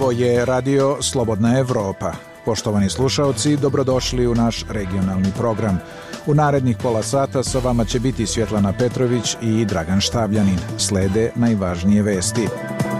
Ovo je radio Slobodna Evropa. Poštovani slušaoci, dobrodošli u naš regionalni program. U narednih pola sata sa vama će biti Svjetlana Petrović i Dragan Štabljanin. Slede najvažnije vesti.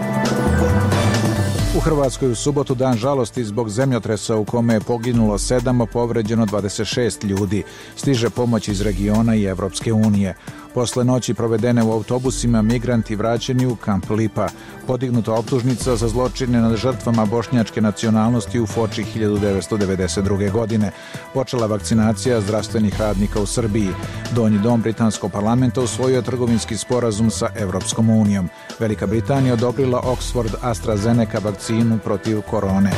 U Hrvatskoj u subotu dan žalosti zbog zemljotresa u kome je poginulo 7, a povređeno 26 ljudi. Stiže pomoć iz regiona i Evropske unije. Posle noći provedene u autobusima migranti vraćeni u kamp Lipa. Podignuta optužnica za zločine nad žrtvama bošnjačke nacionalnosti u Foči 1992. godine. Počela vakcinacija zdravstvenih radnika u Srbiji. Donji dom britanskog parlamenta usvojio trgovinski sporazum sa Evropskom unijom. Velika Britanija odobrila Oxford AstraZeneca vakcinu protiv korone.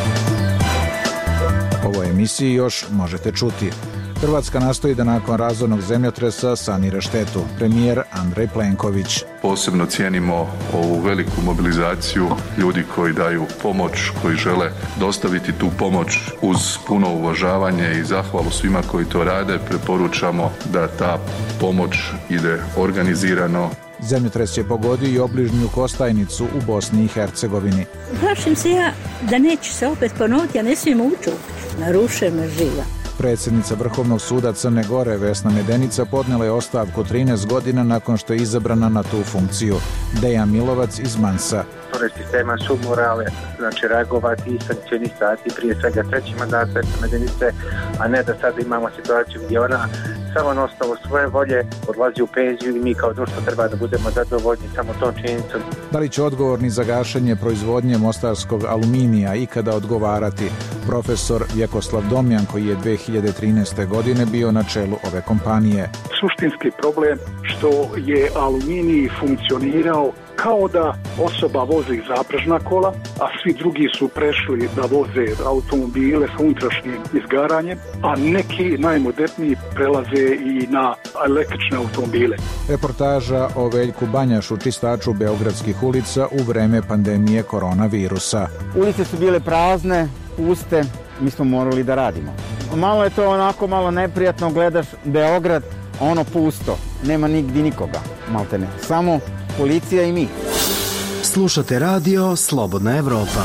Ovoj emisiji još možete čuti. Hrvatska nastoji da nakon razornog zemljotresa sanira štetu. Premijer Andrej Plenković. Posebno cijenimo ovu veliku mobilizaciju ljudi koji daju pomoć, koji žele dostaviti tu pomoć uz puno uvažavanje i zahvalu svima koji to rade. Preporučamo da ta pomoć ide organizirano. Zemljotres je pogodio i obližnju Kostajnicu u Bosni i Hercegovini. Plašim se ja da neće se opet ponoviti, ja ne smijem učuti. Narušena živa. Predsjednica Vrhovnog suda Crne Gore Vesna Medenica podnela je ostavku 13 godina nakon što je izabrana na tu funkciju. Dejan Milovac iz Mansa. Sistema su morale, znači reagovati i sankcionisati prije svega treći mandat Medenice, a ne da sada imamo situaciju gdje ona samo na osnovu svoje volje odlazi u penziju i mi kao društvo treba da budemo zadovoljni samo tom činjenicom. Da li će odgovorni za gašenje proizvodnje mostarskog aluminija ikada odgovarati? Profesor Vjekoslav Domjan, koji je 2013. godine bio na čelu ove kompanije. Suštinski problem što je aluminij funkcionirao kao da osoba vozi zaprežna kola, a svi drugi su prešli da voze automobile sa unutrašnjim izgaranjem, a neki najmoderniji prelaze i na električne automobile. Reportaža o Veljku Banjašu, čistaču beogradskih ulica u vreme pandemije koronavirusa. Ulice su bile prazne, puste, mi smo morali da radimo. Malo je to onako malo neprijatno, gledaš Beograd, ono pusto, nema nigdje nikoga, maltene, samo policija i mi. Slušate radio Slobodna Evropa.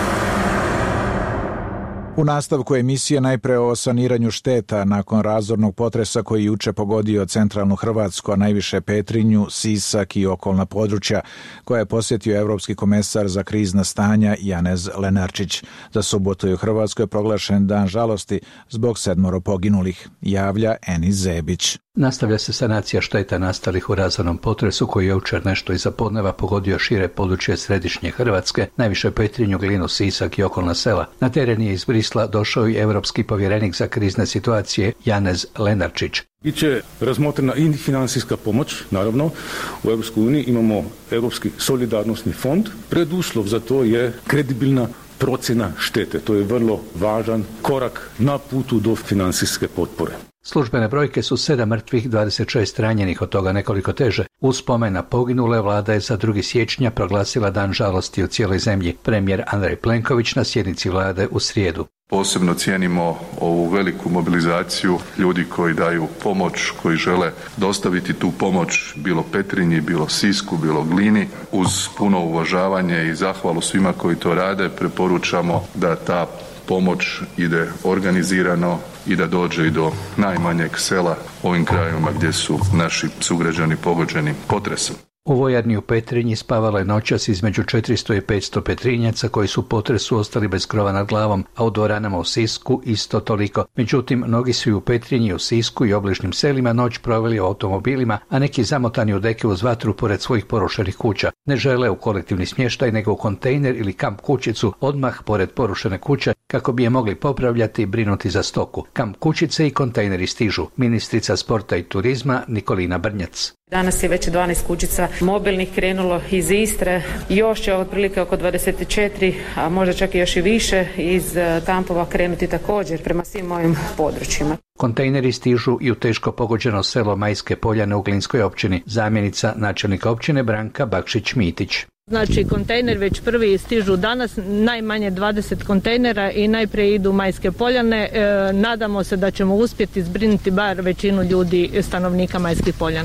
U nastavku emisije najpre o saniranju šteta nakon razornog potresa koji juče pogodio centralnu Hrvatsku, a najviše Petrinju, Sisak i okolna područja, koje je posjetio Evropski komesar za krizna stanja Janez Lenarčić. Za subotu je u Hrvatskoj proglašen dan žalosti zbog 7 poginulih, javlja Enis Zebić. Nastavlja se sanacija šteta nastalih u razornom potresu koji je jučer nešto iza podneva pogodio šire područje središnje Hrvatske, najviše Petrinju, Glinu, Sisak i okolna sela. Na teren je iz Brisla došao i Europski povjerenik za krizne situacije Janez Lenarčić. Biće razmotrena i financijska pomoć, naravno. U EU imamo Europski solidarnosni fond. Preduslov za to je kredibilna procjena štete. To je vrlo važan korak na putu do financijske potpore. Službene brojke su 7 mrtvih, 26 ranjenih, od toga nekoliko teže. U spomen na poginule vlada je za 2. siječnja proglasila dan žalosti u cijeloj zemlji. Premijer Andrej Plenković na sjednici vlade u srijedu. Posebno cijenimo ovu veliku mobilizaciju ljudi koji daju pomoć, koji žele dostaviti tu pomoć bilo Petrinji, bilo Sisku, bilo Glini. Uz puno uvažavanje i zahvalu svima koji to rade, preporučamo da ta pomoć ide organizirano i da dođe i do najmanjeg sela u ovim krajevima gdje su naši sugrađani pogođeni potresom. U vojarni u Petrinji spavalo je noćas između 400 i 500 Petrinjaca koji su u potresu ostali bez krova nad glavom, a u dvoranama u Sisku isto toliko. Međutim, mnogi su i u Petrinji, u Sisku i obližnim selima noć proveli u automobilima, a neki zamotani u deke uz vatru pored svojih porušenih kuća. Ne žele u kolektivni smještaj, nego u kontejner ili kamp kućicu odmah pored porušene kuće kako bi je mogli popravljati i brinuti za stoku. Kamp kućice i kontejneri stižu. Ministrica sporta i turizma Nikolina Brnjac. Danas je već 12 kućica mobilnih krenulo iz Istre, još će otprilike oko 24, a možda čak i još i više iz kampova krenuti također prema svim ovim područjima. Kontejneri stižu i u teško pogođeno selo Majske Poljane u Glinskoj općini. Zamjenica načelnika općine Branka Bakšić-Mitić. Znači kontejner već prvi stižu danas, najmanje 20 kontejnera i najprije idu Majske Poljane. Nadamo se da ćemo uspjeti zbrinuti bar većinu ljudi, stanovnika Majskih Poljana.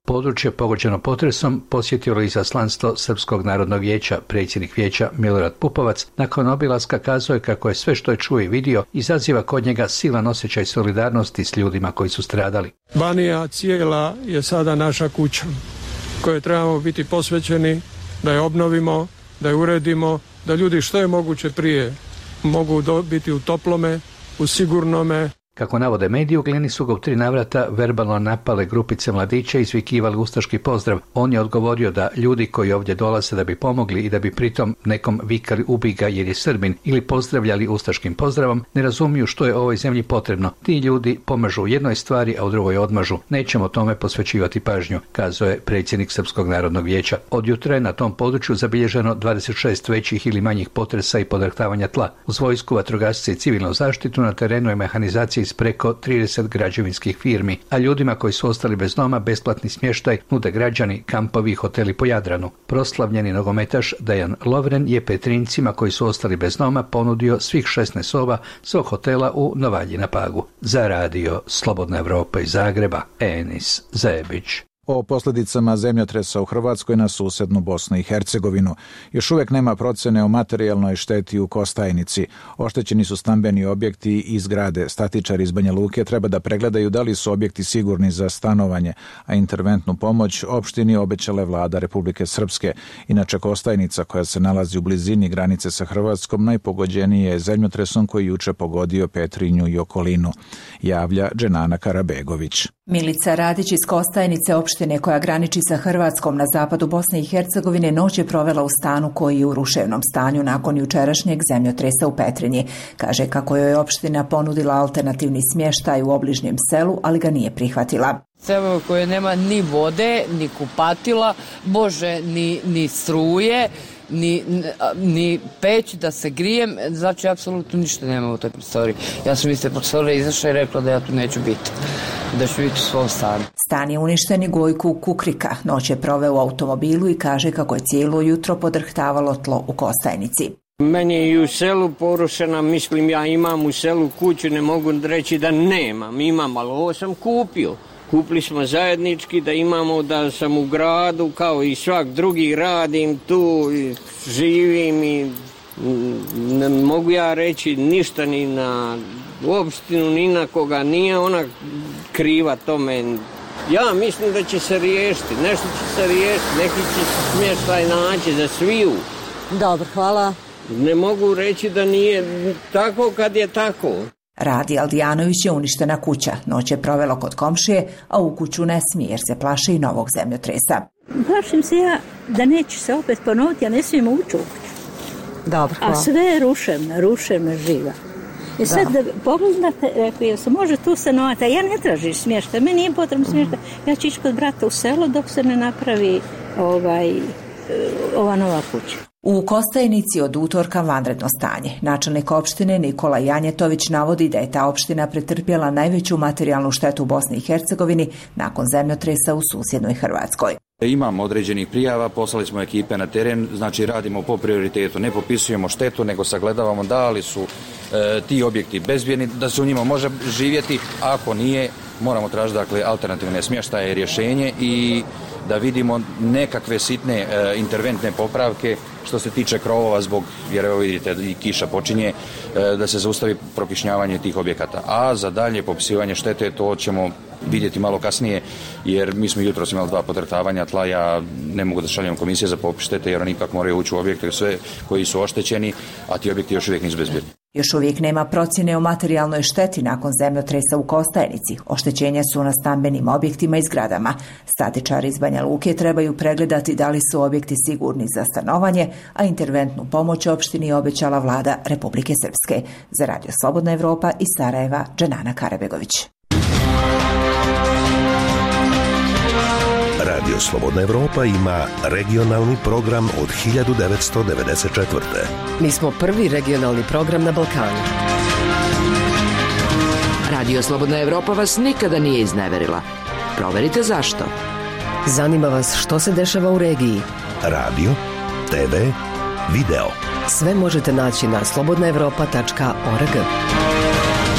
Područje pogođeno potresom posjetilo izaslanstvo Srpskog narodnog vijeća. Predsjednik vijeća Milorad Pupovac nakon obilaska kazao je kako je sve što je čuo i vidio izaziva kod njega silan osjećaj solidarnosti s ljudima koji su stradali. Banija cijela je sada naša kuća kojoj trebamo biti posvećeni, da je obnovimo, da je uredimo, da ljudi što je moguće prije mogu biti u toplome, u sigurnome. Kako navode mediji, u Glini su ga u 3 navrata verbalno napale grupice mladića i izvikivali ustaški pozdrav. On je odgovorio da ljudi koji ovdje dolaze da bi pomogli i da bi pritom nekom vikali ubij ga jer je Srbin ili pozdravljali ustaškim pozdravom, ne razumiju što je ovoj zemlji potrebno. Ti ljudi pomažu u jednoj stvari, a u drugoj odmažu. Nećemo tome posvećivati pažnju, kazao je predsjednik Srpskog narodnog vijeća. Od jutra je na tom području zabilježeno 26 većih ili manjih potresa i podrhtavanja tla. Uz vojsku, vatrogasce i civilnu zaštitu na terenu je mehanizacija iz preko 30 građevinskih firmi, a ljudima koji su ostali bez doma besplatni smještaj nude građani, kampovi i hoteli po Jadranu. Proslavljeni nogometaš Dejan Lovren je Petrincima koji su ostali bez doma ponudio svih 16 soba svog hotela u Novalji na Pagu. Za radio Slobodna Evropa iz Zagreba, Enis Zebić. O posljedicama zemljotresa u Hrvatskoj na susednu Bosnu i Hercegovinu. Još uvijek nema procjene o materijalnoj šteti u Kostajnici. Oštećeni su stambeni objekti i zgrade. Statičari iz Banja Luke treba da pregledaju da li su objekti sigurni za stanovanje, a interventnu pomoć opštini obećala vlada Republike Srpske. Inače, Kostajnica, koja se nalazi u blizini granice sa Hrvatskom, najpogođenije je zemljotresom koji juče pogodio Petrinju i okolinu, javlja Dženana Karabegović. Milica Radić iz Kostajnice, opštine koja graniči sa Hrvatskom na zapadu Bosne i Hercegovine, noć je provela u stanu koji je u ruševnom stanju nakon jučerašnjeg zemljotresa u Petrinji. Kaže kako joj je opština ponudila alternativni smještaj u obližnjem selu, ali ga nije prihvatila. Selo koje nema ni vode, ni kupatila, ni struje, ni peć da se grijem, znači apsolutno ništa nema u toj prostoriji. Ja sam iz te prostorije izašla i rekla da ja tu neću biti, da ću biti u svom stanu. Stan je uništen i Gojku Kukrika. Noć je proveo u automobilu i kaže kako je cijelo jutro podrhtavalo tlo u Kostajnici. Meni je i u selu porušena, mislim ja imam u selu kuću, ne mogu reći da imam, ali ovo sam kupio. Kupili smo zajednički da imamo, da sam u gradu kao i svak drugi, radim tu, živim i ne mogu ja reći ništa ni na opštinu, ni na koga, nije ona kriva tome. Ja mislim da će se riješiti, nešto će se riješiti, neki će se smještaj naći za sviju. Dobro, hvala. Ne mogu reći da nije tako kad je tako. Radi Aldijanović je uništena kuća. Noć je provelo kod komšije, a u kuću ne smije jer se plaše i novog zemljotresa. Plašim se ja da neće se opet ponoviti, ja ne smijem ući u kuću. Dobro, hvala. A sve je ruševna živa. I sad da pogledate, rekao, se može tu stanovati, a ja ne tražim smještaj, meni nije potrebno smještaj. Ja ću ići kod brata u selo dok se ne napravi ova nova kuća. U Kostajnici od utorka vanredno stanje. Načelnik opštine Nikola Janjetović navodi da je ta opština pretrpjela najveću materijalnu štetu u Bosni i Hercegovini nakon zemljotresa u susjednoj Hrvatskoj. Imamo određenih prijava, poslali smo ekipe na teren, znači radimo po prioritetu, ne popisujemo štetu, nego sagledavamo da li su ti objekti bezbjedni, da se u njima može živjeti, a ako nije, moramo tražiti alternativne smještaje, rješenje i da vidimo nekakve sitne interventne popravke što se tiče krovova zbog, jer evo vidite i kiša počinje, da se zaustavi prokišnjavanje tih objekata. A za dalje popisivanje štete to ćemo vidjeti malo kasnije, jer mi smo jutros imali 2 podrhtavanja tla, ja ne mogu da šaljem komisije za popis štete jer oni ipak moraju ući u objekte sve koji su oštećeni, a ti objekti još uvijek nisu bezbjedni. Još uvijek nema procjene o materijalnoj šteti nakon zemljotresa u Kostajnici. Oštećenja su na stambenim objektima i zgradama. Statičari iz Banja Luke trebaju pregledati da li su objekti sigurni za stanovanje, a interventnu pomoć opštini obećala vlada Republike Srpske. Za Radio Slobodna Evropa iz Sarajeva, Dženana Karabegović. Radio Slobodna Evropa ima regionalni program od 1994. Mi smo prvi regionalni program na Balkanu. Radio Slobodna Evropa vas nikada nije izneverila. Proverite zašto. Zanima vas što se dešava u regiji. Radio, TV, video. Sve možete naći na slobodnaevropa.org.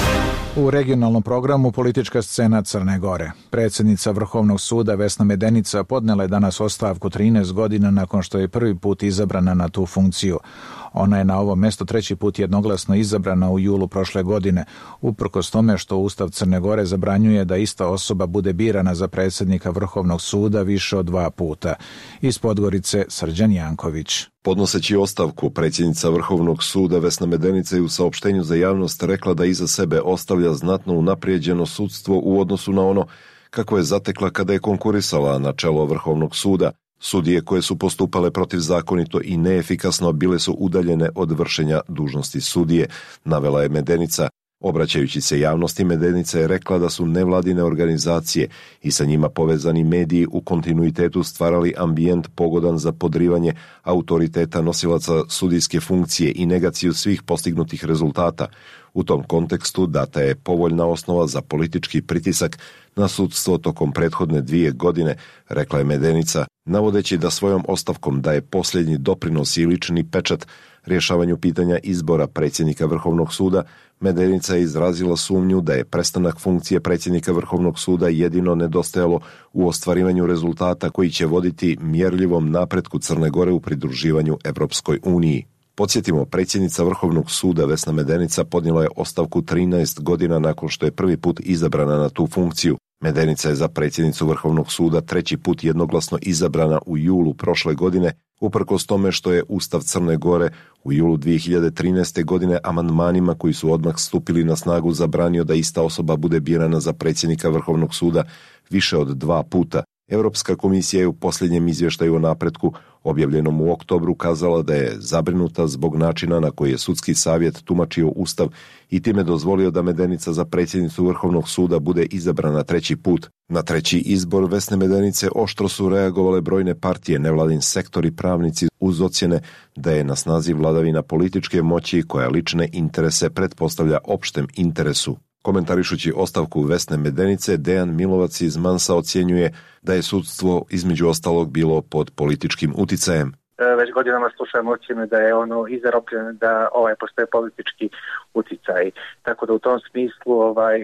U regionalnom programu politička scena Crne Gore. Predsjednica Vrhovnog suda Vesna Medenica podnela je danas ostavku 13 godina nakon što je prvi put izabrana na tu funkciju. Ona je na ovo mesto treći put jednoglasno izabrana u julu prošle godine, uprkos tome što Ustav Crne Gore zabranjuje da ista osoba bude birana za predsjednika Vrhovnog suda više od 2 puta. Iz Podgorice Srđan Janković. Podnoseći ostavku, predsjednica Vrhovnog suda Vesna Medenica je u saopštenju za javnost rekla da iza sebe ostavlja znatno unaprijeđeno sudstvo u odnosu na ono kako je zatekla kada je konkurisala na čelo Vrhovnog suda. Sudije koje su postupale protivzakonito i neefikasno bile su udaljene od vršenja dužnosti sudije, navela je Medenica. Obraćajući se javnosti, Medenica je rekla da su nevladine organizacije i sa njima povezani mediji u kontinuitetu stvarali ambijent pogodan za podrivanje autoriteta nosilaca sudijske funkcije i negaciju svih postignutih rezultata. U tom kontekstu data je povoljna osnova za politički pritisak na sudstvo tokom prethodne 2 godine, rekla je Medenica, navodeći da svojom ostavkom daje posljednji doprinos i lični pečat rješavanju pitanja izbora predsjednika Vrhovnog suda. Medenica je izrazila sumnju da je prestanak funkcije predsjednika Vrhovnog suda jedino nedostajalo u ostvarivanju rezultata koji će voditi mjerljivom napretku Crne Gore u pridruživanju Evropskoj uniji. Podsjetimo, predsjednica Vrhovnog suda Vesna Medenica podnijela je ostavku 13 godina nakon što je prvi put izabrana na tu funkciju. Medenica je za predsjednicu Vrhovnog suda treći put jednoglasno izabrana u julu prošle godine, uprkos tome što je Ustav Crne Gore u julu 2013. godine amandmanima koji su odmah stupili na snagu zabranio da ista osoba bude birana za predsjednika Vrhovnog suda više od 2 puta. Europska komisija je u posljednjem izvještaju o napretku, objavljenom u oktobru, kazala da je zabrinuta zbog načina na koji je sudski savjet tumačio Ustav i time dozvolio da Medenica za predsjednicu Vrhovnog suda bude izabrana treći put. Na treći izbor Vesne Medenice oštro su reagovale brojne partije, nevladin sektor i pravnici uz ocjene da je na snazi vladavina političke moći koja lične interese pretpostavlja opštem interesu. Komentarišući ostavku Vesne Medenice, Dejan Milovac iz Mansa ocjenjuje da je sudstvo između ostalog bilo pod političkim uticajem. Već godinama slušamo ocjene da je ono izarobljeno, da postoje politički uticaj. Tako da u tom smislu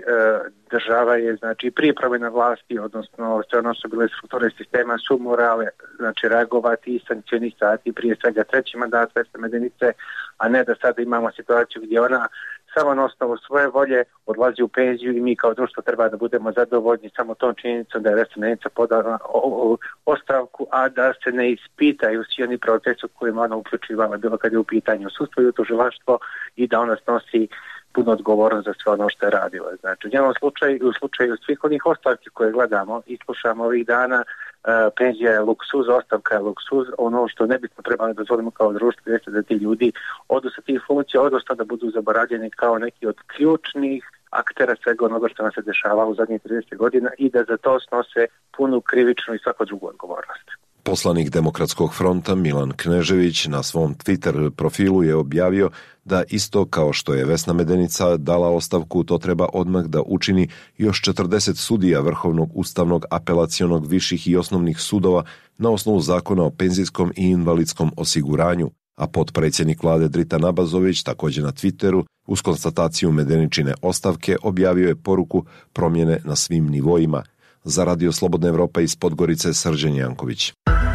država je znači prije promjene vlasti, odnosno sve ono što bile strukture sistema su morale znači reagovati i sankcionisati prije svega treći mandat Vesne Medenice, a ne da sada imamo situaciju gdje ona samo na osnovu svoje volje odlazi u penziju i mi kao društvo treba da budemo zadovoljni samo tom činjenicom da je Vesna Medenica podala ostavku, a da se ne ispitaju svi oni procesi u kojima ona uključivala, bilo kad je u pitanju sudstvo i tužilaštvo, i da ona snosi puno odgovornost za sve ono što je radila. Znači, u njenom slučaju i u slučaju svih onih ostavki koje gledamo i slušamo ovih dana, penzija je luksuz, ostavka je luksuz, ono što ne bismo trebali dozvoliti kao društvo jeste da ti ljudi odu sa tih funkcija, odnosno da budu zaboravljeni kao neki od ključnih aktera svega onoga što nam se dešava u zadnjih 30 godina i da za to snose punu krivičnu i svaku drugu odgovornost. Poslanik Demokratskog fronta Milan Knežević na svom Twitter profilu je objavio da isto kao što je Vesna Medenica dala ostavku, to treba odmah da učini još 40 sudija Vrhovnog, Ustavnog, Apelacionog, viših i osnovnih sudova na osnovu Zakona o penzijskom i invalidskom osiguranju, a potpredsjednik vlade Dritan Abazović također na Twitteru uz konstataciju Medeničine ostavke objavio je poruku promjene na svim nivoima. Za Radio Slobodna Evropa iz Podgorice Srđan Janković.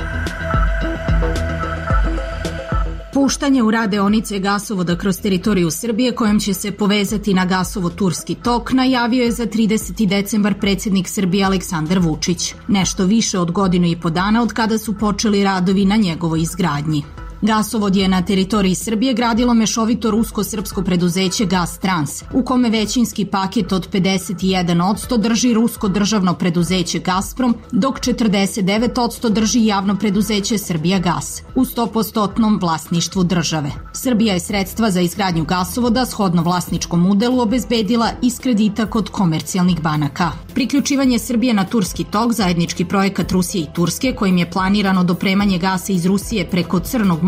Puštanje u rad deonice gasovoda kroz teritoriju Srbije kojom će se povezati na gasovod Turski tok najavio je za 30. decembar predsjednik Srbije Aleksandar Vučić. Nešto više od 1,5 godine od kada su počeli radovi na njegovoj izgradnji. Gasovod je na teritoriji Srbije gradilo mešovito rusko-srpsko preduzeće Gas Trans, u kome većinski paket od 51% drži rusko državno preduzeće Gazprom, dok 49% drži javno preduzeće Srbija Gas, u 100% vlasništvu države. Srbija je sredstva za izgradnju gasovoda shodno vlasničkom udelu obezbedila iz kredita kod komercijalnih banaka. Priključivanje Srbije na Turski tok, zajednički projekat Rusije i Turske, kojim je planirano dopremanje gasa iz Rusije preko Crnog mora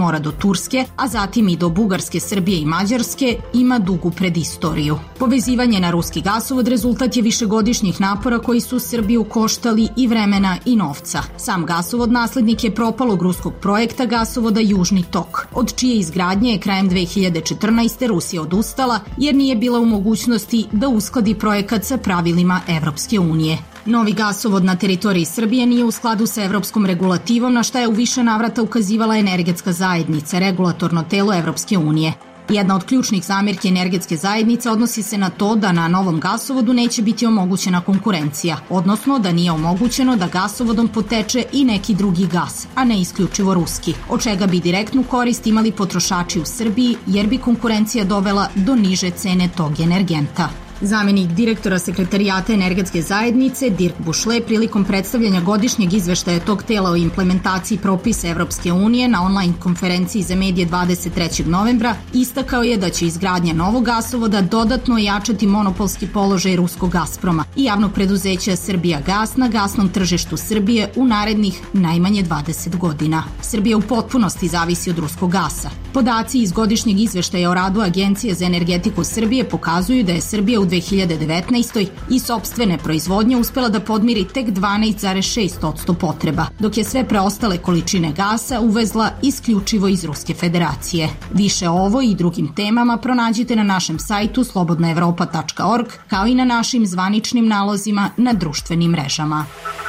mora do Turske, a zatim i do Bugarske, Srbije i Mađarske, ima dugu predistoriju. Povezivanje na ruski gasovod rezultat je višegodišnjih napora koji su Srbiju koštali i vremena i novca. Sam gasovod naslednik je propalog ruskog projekta gasovoda Južni tok, od čije izgradnje je krajem 2014. Rusija odustala jer nije bila u mogućnosti da uskladi projekat sa pravilima Evropske unije. Novi gasovod na teritoriji Srbije nije u skladu sa evropskom regulativom, na šta je u više navrata ukazivala Energetska zajednica, regulatorno telo Evropske unije. Jedna od ključnih zamirki Energetske zajednice odnosi se na to da na novom gasovodu neće biti omogućena konkurencija, odnosno da nije omogućeno da gasovodom poteče i neki drugi gas, a ne isključivo ruski, od čega bi direktnu korist imali potrošači u Srbiji jer bi konkurencija dovela do niže cene tog energenta. Zamenik direktora Sekretarijata Energetske zajednice Dirk Bušle prilikom predstavljanja godišnjeg izveštaja tog tela o implementaciji propisa Evropske unije na online konferenciji za medije 23. novembra istakao je da će izgradnja novog gasovoda dodatno jačati monopolski položaj ruskog Gazproma i javnog preduzeća Srbija gas na gasnom tržištu Srbije u narednih najmanje 20 godina. Srbija u potpunosti zavisi od ruskog gasa. Podaci iz godišnjeg izveštaja o radu Agencije za energetiku Srbije pokazuju da je Srbija u 2019. i sopstvene proizvodnje uspela da podmiri tek 12,6% potreba, dok je sve preostale količine gasa uvezla isključivo iz Ruske federacije. Više o ovo i drugim temama pronađite na našem sajtu slobodnaevropa.org, kao i na našim zvaničnim nalozima na društvenim mrežama.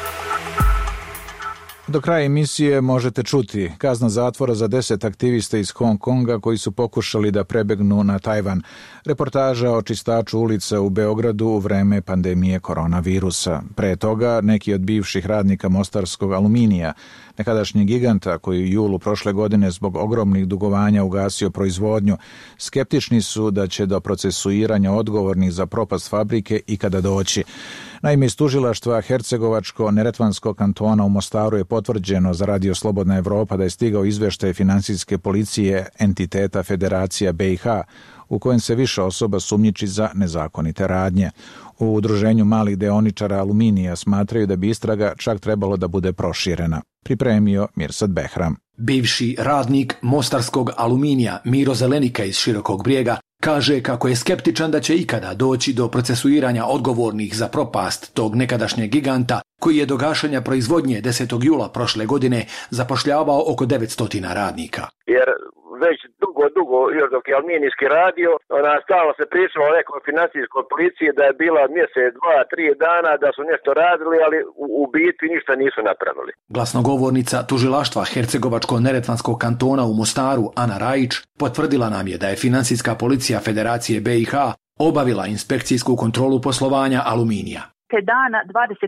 Do kraja emisije možete čuti kazna zatvora za 10 aktivista iz Hong Konga koji su pokušali da prebegnu na Tajvan. Reportaža o čistaču ulica u Beogradu u vreme pandemije koronavirusa. Pre toga neki od bivših radnika mostarskog Aluminija, nekadašnjeg giganta koji u julu prošle godine zbog ogromnih dugovanja ugasio proizvodnju, skeptični su da će do procesuiranja odgovornih za propast fabrike ikada doći. Naime, iz tužilaštva Hercegovačko-Neretvanskog kantona u Mostaru je potvrđeno za Radio Slobodna Evropa da je stigao izveštaj finansijske policije entiteta Federacija BiH, u kojem se više osoba sumnjiči za nezakonite radnje. U udruženju malih deoničara Aluminija smatraju da bi istraga čak trebalo da bude proširena. Pripremio Mirsad Behram. Bivši radnik mostarskog Aluminija Miro Zelenika iz Širokog Brijega kaže kako je skeptičan da će ikada doći do procesuiranja odgovornih za propast tog nekadašnjeg giganta koji je do gašenja proizvodnje 10. jula prošle godine zapošljavao oko 900 radnika. Jer već dugo, još dok je Aluminijski radio, stalno se pričalo o nekoj financijskoj policiji da je bila mjesec, 2-3 dana, da su nešto radili, ali u biti ništa nisu napravili. Glasnogovornica tužilaštva Hercegovačko-Neretvanskog kantona u Mostaru, Ana Rajić, potvrdila nam je da je finansijska policija Federacije BiH obavila inspekcijsku kontrolu poslovanja Aluminija. Te dana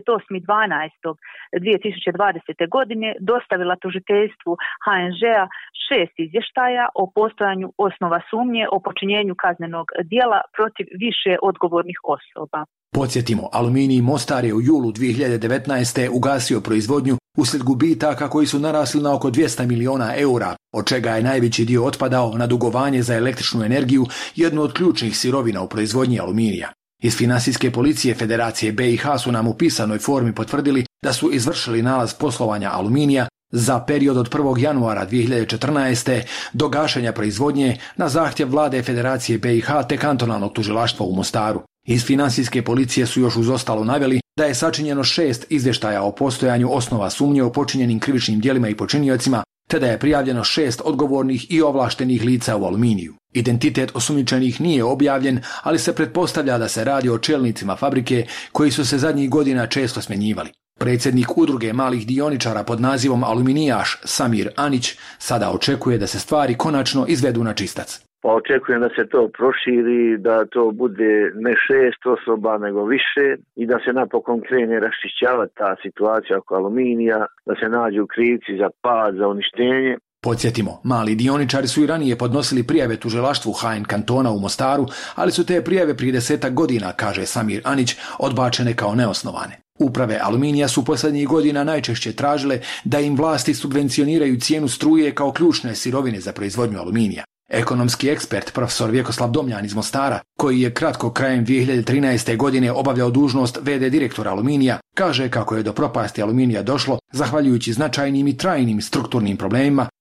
28.12.2020. godine dostavila tužiteljstvu HNŽ-a 6 izvještaja o postojanju osnova sumnje o počinjenju kaznenog djela protiv više odgovornih osoba. Podsjetimo, Aluminij Mostar je u julu 2019. ugasio proizvodnju uslijed gubitaka koji su narasli na oko 200 miliona eura, od čega je najveći dio otpadao na dugovanje za električnu energiju, jednu od ključnih sirovina u proizvodnji aluminija. Iz finansijske policije Federacije BiH su nam u pisanoj formi potvrdili da su izvršili nalaz poslovanja Aluminija za period od 1. januara 2014. do gašenja proizvodnje na zahtjev vlade Federacije BiH te kantonalnog tužilaštva u Mostaru. Iz finansijske policije su još uz ostalo naveli da je sačinjeno 6 izvještaja o postojanju osnova sumnje o počinjenim krivičnim djelima i počiniocima, te da je prijavljeno 6 odgovornih i ovlaštenih lica u Aluminiju. Identitet osumnjičenih nije objavljen, ali se pretpostavlja da se radi o čelnicima fabrike koji su se zadnjih godina često smjenjivali. Predsjednik udruge malih dioničara pod nazivom Aluminijaš Samir Anić sada očekuje da se stvari konačno izvedu na čistac. Pa očekujem da se to proširi, da to bude ne 6 osoba nego više i da se napokon krene raščišćavati ta situacija oko Aluminija, da se nađu krivci za pad, za uništenje. Podsjetimo, mali dioničari su i ranije podnosili prijave tužilaštvu HN kantona u Mostaru, ali su te prijave prije 10 godina, kaže Samir Anić, odbačene kao neosnovane. Uprave Aluminija su posljednjih godina najčešće tražile da im vlasti subvencioniraju cijenu struje kao ključne sirovine za proizvodnju aluminija. Ekonomski ekspert profesor Vjekoslav Domljan iz Mostara, koji je kratko krajem 2013. godine obavljao dužnost VD direktora Aluminija, kaže kako je do propasti Aluminija došlo zahvaljujući značajnim i trajnim strukturnim problemima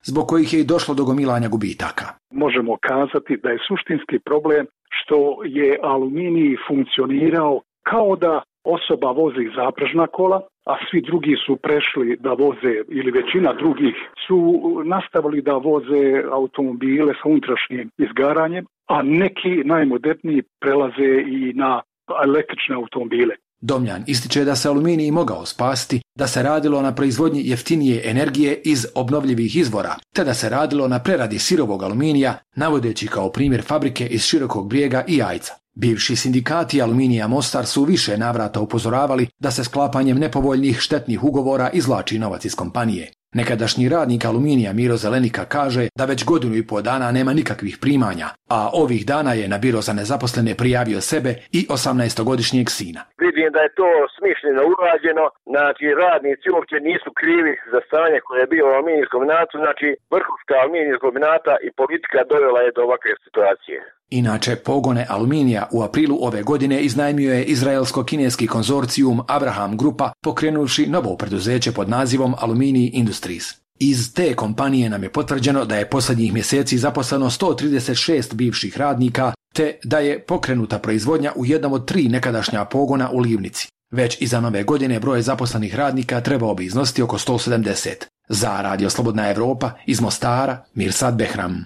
zbog kojih je i došlo do gomilanja gubitaka. Možemo kazati da je suštinski problem što je aluminij funkcionirao kao da osoba vozi zaprežna kola, a svi drugi su prešli da voze, ili većina drugih su nastavili da voze automobile sa unutrašnjim izgaranjem, a neki najmoderniji prelaze i na električne automobile. Domljan ističe da se aluminij mogao spasiti da se radilo na proizvodnji jeftinije energije iz obnovljivih izvora, te da se radilo na preradi sirovog aluminija, navodeći kao primjer fabrike iz Širokog Brijega i Jajca. Bivši sindikati Aluminija Mostar su više navrata upozoravali da se sklapanjem nepovoljnih štetnih ugovora izvlači novac iz kompanije. Nekadašnji radnik Aluminija Miro Zelenika kaže da već 1,5 dana nema nikakvih primanja, a ovih dana je na biro za nezaposlene prijavio sebe i 18-godišnjeg sina. Vidim da je to smišljeno urađeno, znači radnici uopće nisu krivi za stanje koje je bilo u aluminijskom kombinatu, znači vrhunska aluminijskog kombinata i politika dovela je do ovakve situacije. Inače, pogone aluminija u aprilu ove godine iznajmio je izraelsko-kineski konzorcijum Abraham Grupa, pokrenuvši novo preduzeće pod nazivom Alumini Industries. Iz te kompanije nam je potvrđeno da je posljednjih mjeseci zaposleno 136 bivših radnika, te da je pokrenuta proizvodnja u jednom od 3 nekadašnja pogona u Livnici. Već iza nove godine broj zaposlenih radnika trebao bi iznositi oko 170. Za Radio Slobodna Evropa iz Mostara, Mirsad Behram.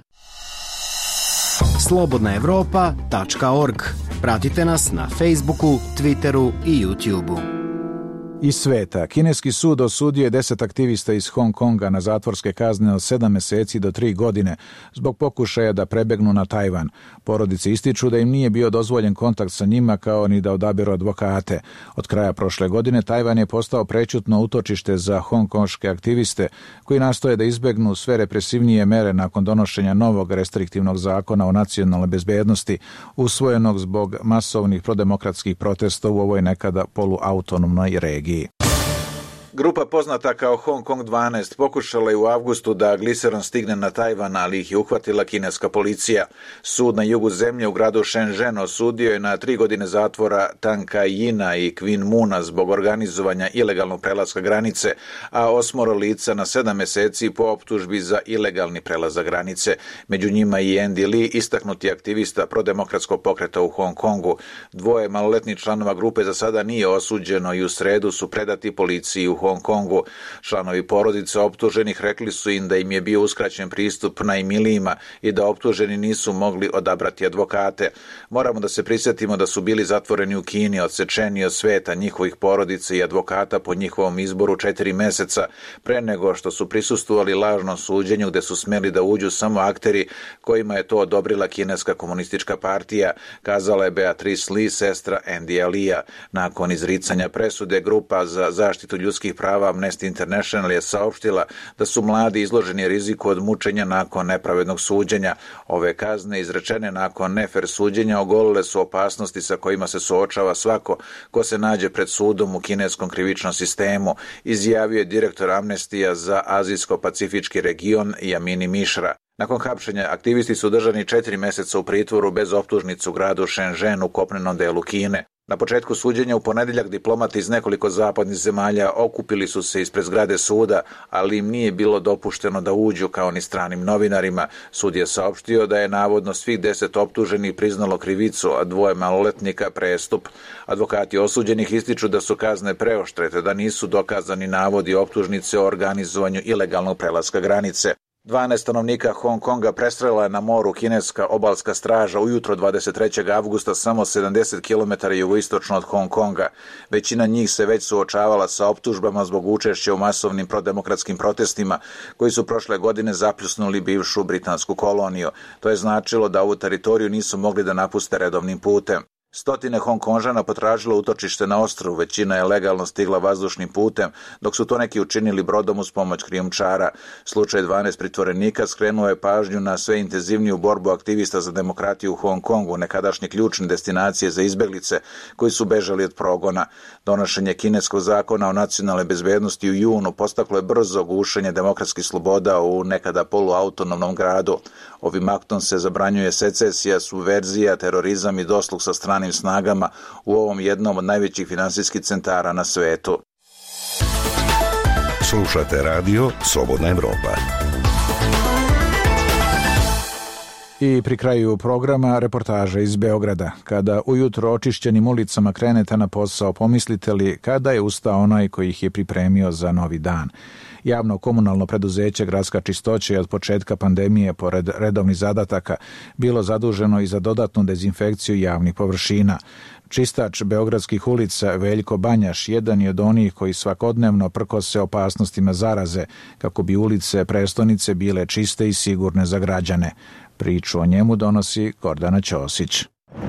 slobodnaevropa.org. Pratite nas na Facebooku, Twitteru i YouTubeu. Iz sveta, kineski sud osudio je 10 aktivista iz Hong Konga na zatvorske kazne od 7 mjeseci do 3 godine zbog pokušaja da prebegnu na Tajvan. Porodice ističu da im nije bio dozvoljen kontakt sa njima kao ni da odaberu advokate. Od kraja prošle godine Tajvan je postao prećutno utočište za hongkonške aktiviste koji nastoje da izbegnu sve represivnije mere nakon donošenja novog restriktivnog zakona o nacionalnoj bezbednosti usvojenog zbog masovnih prodemokratskih protesta u ovoj nekada poluautonomnoj regiji. Grupa poznata kao Hong Kong 12 pokušala je u avgustu da gliseron stigne na Tajvan, ali ih je uhvatila kineska policija. Sud na jugu zemlje u gradu Shenzhen osudio je na 3 godine zatvora Tang Kai-yina i Quinn Moona zbog organizovanja ilegalnog prelaska granice, a 8 lica na 7 mjeseci po optužbi za ilegalni prelazak granice. Među njima i Andy Lee, istaknuti aktivista prodemokratskog pokreta u Hong Kongu. 2 maloletnih članova grupe za sada nije osuđeno i u sredu su predati policiji u Hong Kongu. Članovi porodice optuženih rekli su im da im je bio uskraćen pristup najmilijima i da optuženi nisu mogli odabrati advokate. Moramo da se prisjetimo da su bili zatvoreni u Kini, odsečeni od sveta, njihovih porodica i advokata po njihovom izboru 4 mjeseca pre nego što su prisustvovali lažnom suđenju gdje su smjeli da uđu samo akteri kojima je to odobrila kineska komunistička partija, kazala je Beatrice Lee, sestra Andy Lee. Nakon izricanja presude, grupa za zaštitu ljudskih prava Amnesty International je saopštila da su mladi izloženi riziku od mučenja nakon nepravednog suđenja. Ove kazne izrečene nakon nefer suđenja ogolile su opasnosti sa kojima se suočava svako ko se nađe pred sudom u kineskom krivičnom sistemu, izjavio je direktor Amnestija za Azijsko-Pacifički region Yamini Mishra. Nakon hapšenja, aktivisti su držani 4 mjeseca u pritvoru bez optužnice u gradu Shenzhen u kopnenom delu Kine. Na početku suđenja u ponedjeljak diplomati iz nekoliko zapadnih zemalja okupili su se ispred zgrade suda, ali im nije bilo dopušteno da uđu kao ni stranim novinarima. Sud je saopštio da je navodno svih 10 optuženih priznalo krivicu, a 2 maloletnika prestup. Advokati osuđenih ističu da su kazne preoštre te da nisu dokazani navodi optužnice o organizovanju ilegalnog prelaska granice. 12 stanovnika Hong Konga prestregla je na moru kineska obalska straža ujutro 23. avgusta samo 70 km jugoistočno od Hong Konga. Većina njih se već suočavala sa optužbama zbog učešća u masovnim prodemokratskim protestima koji su prošle godine zapljusnuli bivšu britansku koloniju. To je značilo da ovu teritoriju nisu mogli da napuste redovnim putem. Stotine Hongkonžana potražilo utočište na ostrvu, većina je legalno stigla vazdušnim putem, dok su to neki učinili brodom uz pomoć krijumčara. Slučaj 12 pritvorenika skrenuo je pažnju na sve intenzivniju borbu aktivista za demokratiju u Hong Kongu, nekadašnje ključne destinacije za izbeglice koji su bežali od progona. Donošenje kineskog zakona o nacionalnoj bezbednosti u junu postaklo je brzo gušenje demokratskih sloboda u nekada poluautonomnom gradu. Ovim aktom se zabranjuje secesija, subverzija, terorizam i dosluh sa stranim snagama u ovom jednom od najvećih finansijskih centara na svetu. Slušate radio Slobodna Evropa. I pri kraju programa reportaža iz Beograda. Kada ujutro očišćenim ulicama krenete na posao, pomislite li kada je ustao onaj koji ih je pripremio za novi dan? Javno komunalno preduzeće Gradska čistoća je od početka pandemije, pored redovnih zadataka, bilo zaduženo i za dodatnu dezinfekciju javnih površina. Čistač beogradskih ulica Veljko Banjaš jedan je od onih koji svakodnevno prkose opasnostima zaraze kako bi ulice prestonice bile čiste i sigurne za građane. Priču o njemu donosi Gordana Ćosić.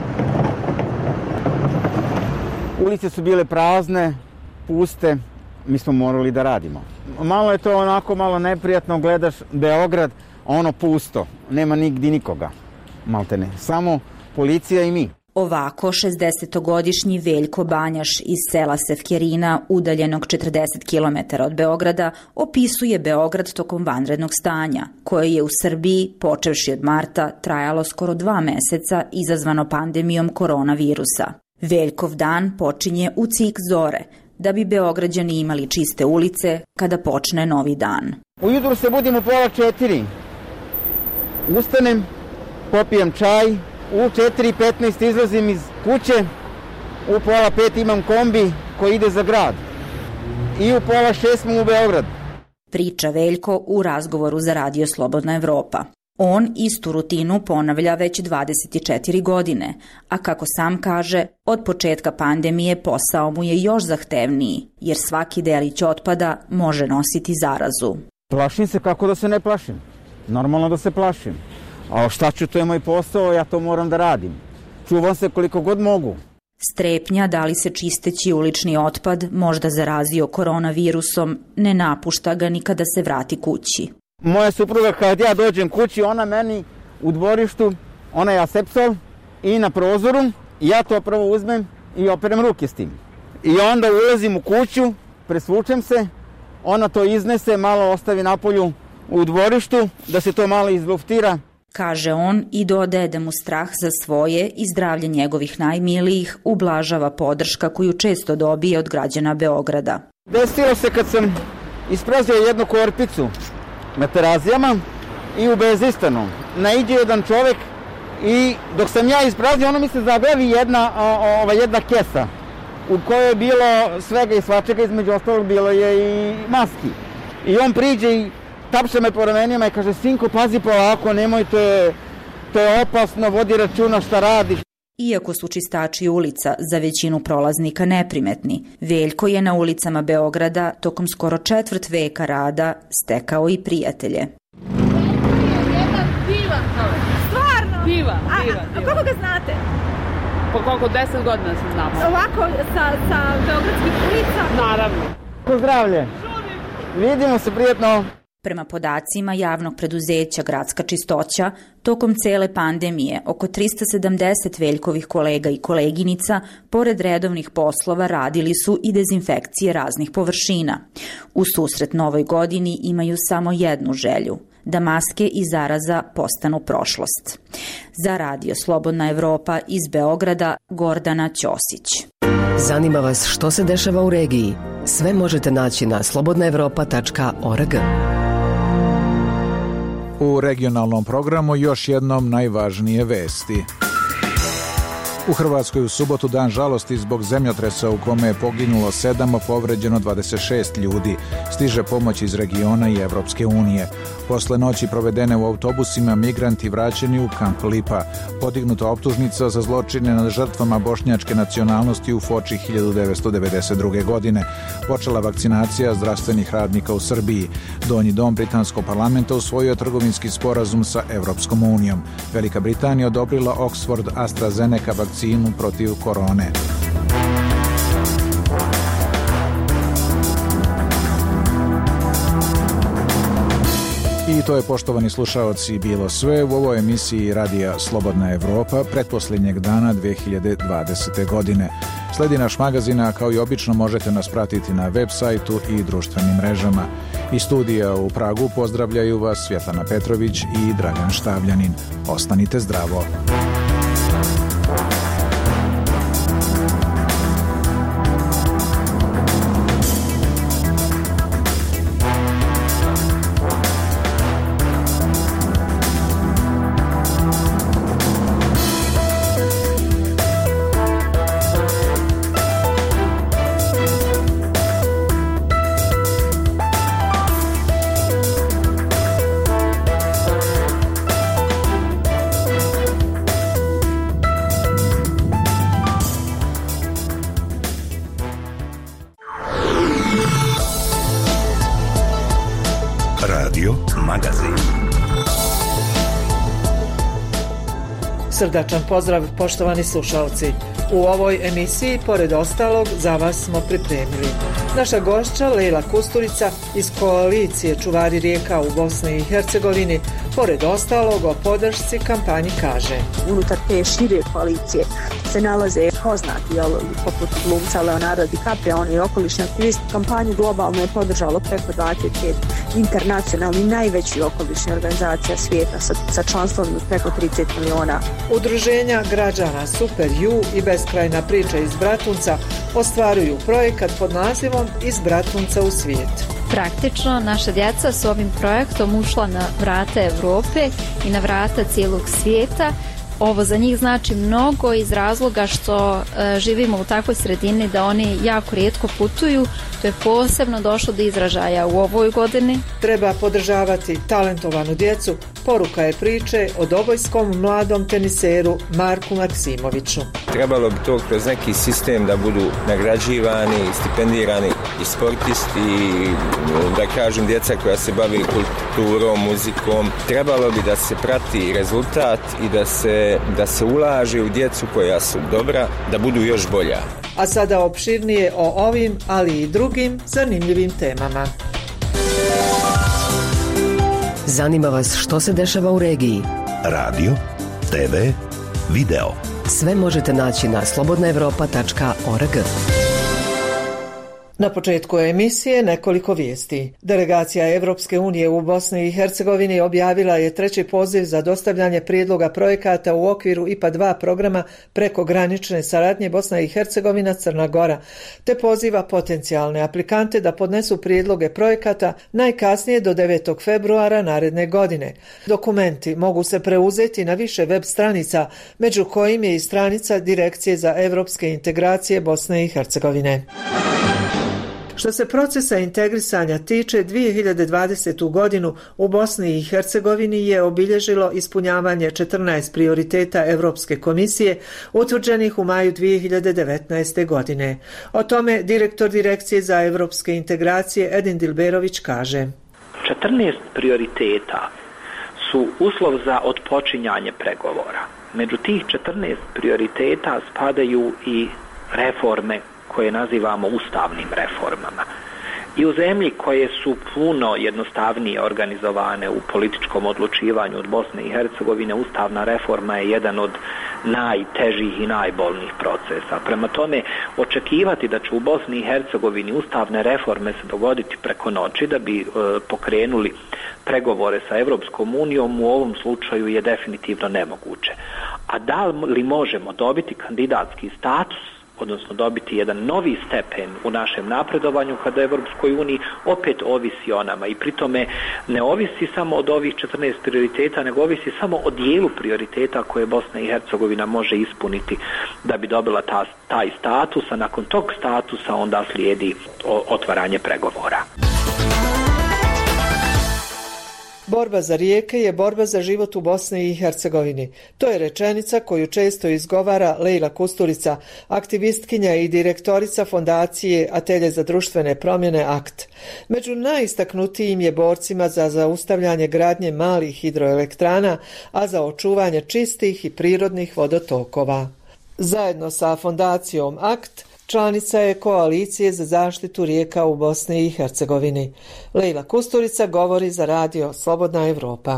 Ulice su bile prazne, puste, mi smo morali da radimo. Malo je to onako malo neprijatno, gledaš Beograd, ono pusto, nema nigdje nikoga, maltene, samo policija i mi. Ovako 60-godišnji Veljko Banjaš iz sela Sevkjerina, udaljenog 40 km od Beograda, opisuje Beograd tokom vanrednog stanja, koje je u Srbiji, počevši od marta, trajalo skoro 2 meseca izazvano pandemijom koronavirusa. Veljkov dan počinje u cik zore, da bi Beograđani imali čiste ulice kada počne novi dan. Ujutru se budim u 3:30. Ustanem, popijem čaj, u 4:15 izlazim iz kuće, u 4:30 imam kombi koji ide za grad i u 5:30 smo u Beograd. Priča Veljko u razgovoru za Radio Slobodna Evropa. On istu rutinu ponavlja već 24 godine, a kako sam kaže, od početka pandemije posao mu je još zahtevniji, jer svaki delić otpada može nositi zarazu. Plašim se, kako da se ne plašim. Normalno da se plašim. A šta ću, to je moj posao, ja to moram da radim. Čuvam se koliko god mogu. Strepnja da li se čisteći ulični otpad možda zarazio koronavirusom ne napušta ga ni kada se vrati kući. Moja supruga kad ja dođem kući, ona meni u dvorištu, ona je asepsol i na prozoru, ja to prvo uzmem i operem ruke s tim. I onda ulazim u kuću, presvučem se, ona to iznese, malo ostavi napolju u dvorištu, da se to malo izluftira. Kaže on i dodaje da mu strah za svoje i zdravlje njegovih najmilijih ublažava podrška koju često dobije od građana Beograda. Desilo se kad sam isprazio jednu korpicu na Terazijama i u Bezistanu. Naiđe jedan čovjek i dok sam ja ispraznio, ono mi se zavevi jedna kesa u kojoj je bilo svega i svačega, između ostalog bilo je i maski. I on priđe i tapše me po ramenima i kaže: sinko, pazi polako, nemoj, to je opasno, vodi računa šta radiš. Iako su čistači ulica za većinu prolaznika neprimetni, Veljko je na ulicama Beograda tokom skoro 1/4 veka rada stekao i prijatelje. Stvarno? Divan. A kako ga znate? Po koliko 10 godina se znamo. Ovako sa beogradskih ulica? Naravno. Pozdravlje. Vidimo se, prijetno. Prema podacima javnog preduzeća Gradska čistoća, tokom cele pandemije oko 370 Veljkovih kolega i koleginica, pored redovnih poslova, radili su i dezinfekcije raznih površina. U susret novoj godini imaju samo jednu želju, da maske i zaraza postanu prošlost. Za Radio Slobodna Evropa iz Beograda, Gordana Ćosić. Zanima vas što se dešava u regiji? Sve možete naći na slobodnaevropa.org. U regionalnom programu još jednom najvažnije vesti. U Hrvatskoj u subotu dan žalosti zbog zemljotresa u kome je poginulo 7, a povređeno 26 ljudi. Stiže pomoć iz regiona i Evropske unije. Posle noći provedene u autobusima migranti vraćeni u kamp Lipa. Podignuta optužnica za zločine nad žrtvama bošnjačke nacionalnosti u Foči 1992. godine. Počela vakcinacija zdravstvenih radnika u Srbiji. Donji dom britanskog parlamenta usvojio trgovinski sporazum sa Evropskom unijom. Velika Britanija odobrila Oxford AstraZeneca vakcinu protiv korone. I to je, poštovani slušaoci, bilo sve u ovoj emisiji Radija Slobodna Evropa pretposljednjeg dana 2020. godine. Sledi naš magazin, a kao i obično možete nas pratiti na web sajtu i društvenim mrežama. Iz studija u Pragu pozdravljaju vas Svjetlana Petrović i Dragan Štavljanin. Ostanite zdravo. Radio Magazin. Srdačan pozdrav, poštovani slušalci. U ovoj emisiji, pored ostalog, za vas smo pripremili. Naša gošća Lejla Kusturica iz koalicije Čuvari rijeka u Bosni i Hercegovini, pored ostalog o podršci kampanji kaže. Unutar te šire koalicije se nalaze poznati, poput glumca Leonardo DiCaprio, on je okolišni aktivist. Kampanju globalno je podržalo preko 25 internacionalnih najvećih okolišnih organizacija svijeta sa članstvom preko 30 miliona. Udruženja građana Super You i Beskrajna priča iz Bratunca ostvaruju projekat pod nazivom Iz Bratunca u svijet. Praktično, naša djeca su ovim projektom ušla na vrata Evrope i na vrata cijelog svijeta. Ovo za njih znači mnogo iz razloga što živimo u takvoj sredini da oni jako rijetko putuju. To je posebno došlo do izražaja u ovoj godini. Treba podržavati talentovanu djecu, poruka je priče o dobojskom mladom teniseru Marku Maksimoviću. Trebalo bi to kroz neki sistem da budu nagrađivani, stipendirani i sportisti, i da kažem djeca koja se bavi kulturom, muzikom. Trebalo bi da se prati rezultat i da se ulaže u djecu koja su dobra, da budu još bolja. A sada opširnije o ovim, ali i drugim zanimljivim temama. Zanima vas što se dešava u regiji? Radio, TV, video. Sve možete naći na slobodnaevropa.org. Na početku emisije nekoliko vijesti. Delegacija Evropske unije u Bosni i Hercegovini objavila je treći poziv za dostavljanje prijedloga projekata u okviru IPA 2 programa prekogranične saradnje Bosna i Hercegovina Crna Gora, te poziva potencijalne aplikante da podnesu prijedloge projekata najkasnije do 9. februara naredne godine. Dokumenti mogu se preuzeti na više web stranica, među kojim je i stranica Direkcije za evropske integracije Bosne i Hercegovine. Što se procesa integrisanja tiče, 2020. godinu u Bosni i Hercegovini je obilježilo ispunjavanje 14 prioriteta Europske komisije utvrđenih u maju 2019. godine. O tome direktor Direkcije za evropske integracije Edin Dilberović kaže. 14 prioriteta su uslov za otpočinjanje pregovora. Među tih 14 prioriteta spadaju i reforme koje nazivamo ustavnim reformama. I u zemlji koje su puno jednostavnije organizovane u političkom odlučivanju od Bosne i Hercegovine, ustavna reforma je jedan od najtežih i najbolnijih procesa. Prema tome, očekivati da će u Bosni i Hercegovini ustavne reforme se dogoditi preko noći da bi pokrenuli pregovore sa Evropskom unijom u ovom slučaju je definitivno nemoguće. A da li možemo dobiti kandidatski status, odnosno dobiti jedan novi stepen u našem napredovanju kada Evropskoj uniji, opet ovisi o nama i pritome ne ovisi samo od ovih 14 prioriteta, nego ovisi samo o dijelu prioriteta koje Bosna i Hercegovina može ispuniti da bi dobila taj status, a nakon tog statusa onda slijedi otvaranje pregovora. Borba za rijeke je borba za život u Bosni i Hercegovini. To je rečenica koju često izgovara Lejla Kusturica, aktivistkinja i direktorica fondacije Atelje za društvene promjene AKT. Među najistaknutijim je borcima za zaustavljanje gradnje malih hidroelektrana, a za očuvanje čistih i prirodnih vodotokova. Zajedno sa fondacijom AKT članica je koalicije za zaštitu rijeka u Bosni i Hercegovini. Lejla Kusturica govori za radio Slobodna Evropa.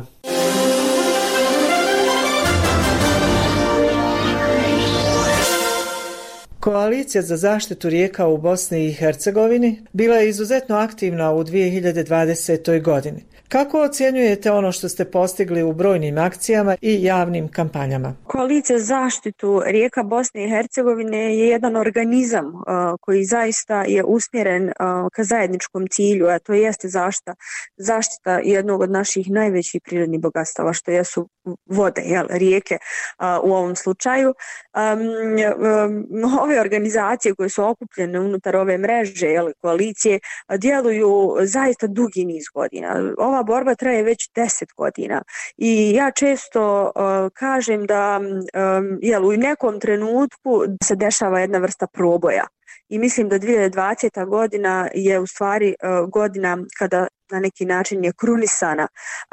Koalicija za zaštitu rijeka u Bosni i Hercegovini bila je izuzetno aktivna u 2020. godini. Kako ocjenjujete ono što ste postigli u brojnim akcijama i javnim kampanjama? Koalicija za zaštitu rijeka Bosne i Hercegovine je jedan organizam koji zaista je usmjeren ka zajedničkom cilju, a to jeste zaštita jednog od naših najvećih prirodnih bogatstava, što jesu vode, rijeke u ovom slučaju. Ove organizacije koje su okupljene unutar ove mreže koalicije djeluju zaista dugi niz godina. Ova borba traje već 10 godina i ja često kažem da u nekom trenutku se dešava jedna vrsta proboja. i mislim da 2020. godina je u stvari godina kada na neki način je krunisana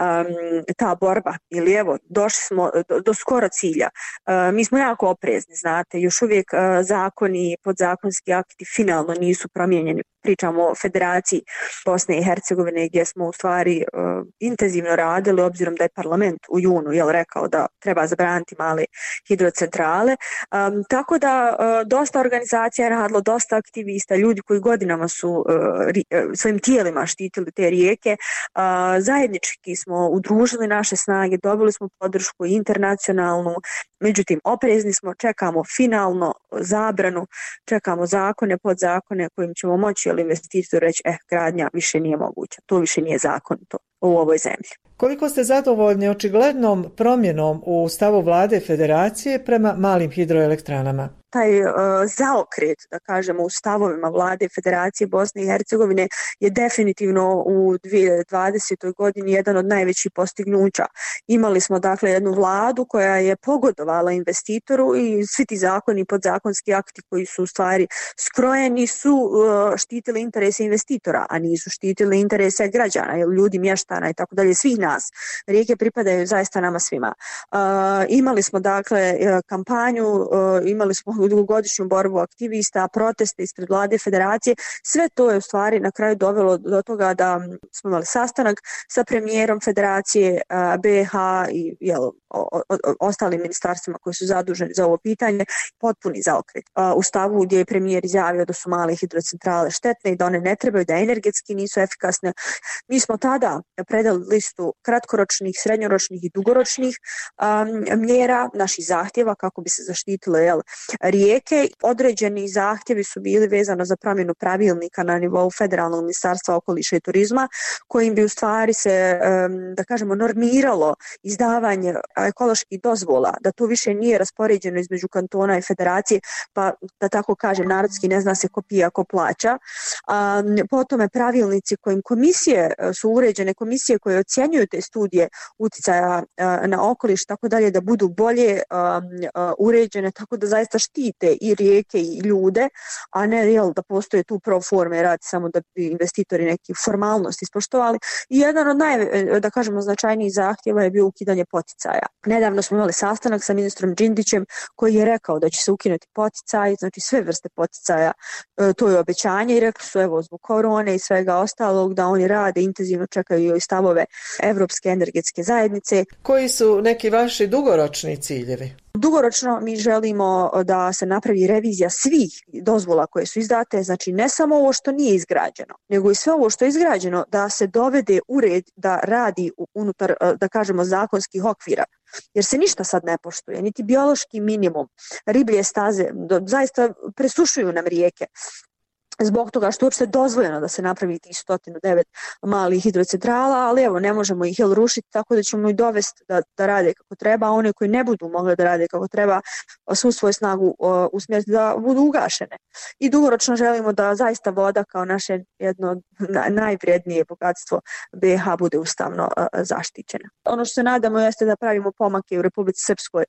ta borba, ili evo, došli smo do skoro cilja. Mi smo jako oprezni, znate, još uvijek zakoni, podzakonski akti finalno nisu promijenjeni. Pričamo o Federaciji Bosne i Hercegovine gdje smo u stvari intenzivno radili, obzirom da je parlament u junu rekao da treba zabraniti male hidrocentrale. Tako da dosta organizacija je radilo, dosta aktivista, ljudi koji godinama su svojim tijelima štitili te rijeke. Zajednički smo udružili naše snage, dobili smo podršku internacionalnu, međutim oprezni smo, čekamo finalno zabranu, čekamo zakone, podzakone kojim ćemo moći investitor reći gradnja više nije moguća, to više nije zakonito u ovoj zemlji. Koliko ste zadovoljni očiglednom promjenom u stavu vlade Federacije prema malim hidroelektranama? Taj zaokret, da kažemo, u stavovima vlade Federacije Bosne i Hercegovine je definitivno u 2020. godini jedan od najvećih postignuća. Imali smo dakle jednu vladu koja je pogodovala investitoru i svi ti zakoni i podzakonski akti koji su u stvari skrojeni su štitili interese investitora, a nisu štitili interese građana, ljudi, mještana i tako dalje, svih nas. Rijeke pripadaju zaista nama svima. Imali smo dakle kampanju, imali smo dugogodišnju borbu aktivista, proteste ispred vlade Federacije. Sve to je u stvari na kraju dovelo do toga da smo imali sastanak sa premijerom Federacije BiH i ostalim ministarstvima koji su zaduženi za ovo pitanje, potpuni zaokret. U stavu gdje je premijer izjavio da su male hidrocentrale štetne i da one ne trebaju, da energetski nisu efikasne. Mi smo tada predali listu kratkoročnih, srednjoročnih i dugoročnih mjera, naših zahtjeva kako bi se zaštitile rijeke. Određeni zahtjevi su bili vezano za promjenu pravilnika na nivou Federalnog ministarstva okoliša i turizma, kojim bi u stvari se, da kažemo, normiralo izdavanje ekoloških dozvola, da to više nije raspoređeno između kantona i federacije, pa da tako kažem, narodski ne zna se ko pije, ko plaća. Potom je pravilnici kojim komisije su uređene, komisije koje ocjenjuju te studije utjecaja na okoliš, tako dalje, da budu bolje uređene, tako da zaista štite i rijeke i ljude, a ne da postoje tu pro forme rad samo da bi investitori neki formalnosti ispoštovali. I jedan od da kažemo značajnijih zahtjeva je bio ukidanje poticaja. Nedavno smo imali sastanak sa ministrom Đindićem koji je rekao da će se ukinuti poticaj, znači sve vrste poticaja, to je obećanje, i rekli su evo zbog korone i svega ostalog da oni rade, intenzivno čekaju i stavove Evropske energetske zajednice. Koji su neki vaši dugoročni ciljevi? Dugoročno mi želimo da se napravi revizija svih dozvola koje su izdate, znači ne samo ovo što nije izgrađeno, nego i sve ovo što je izgrađeno da se dovede u red da radi unutar, da kažemo, zakonskih okvira. Jer se ništa sad ne poštuje, niti biološki minimum, riblje staze, zaista presušuju nam rijeke. Zbog toga što uopšte dozvoljeno da se napravi tih 109 malih hidrocentrala, ali evo ne možemo ih rušiti, tako da ćemo ih dovesti da rade kako treba, a one koji ne budu mogli da rade kako treba svu svoju snagu usmjeriti da budu ugašene. I dugoročno želimo da zaista voda kao naše jedno najvrijednije bogatstvo BiH bude ustavno zaštićena. Ono što se nadamo jeste da pravimo pomake u Republici Srpskoj,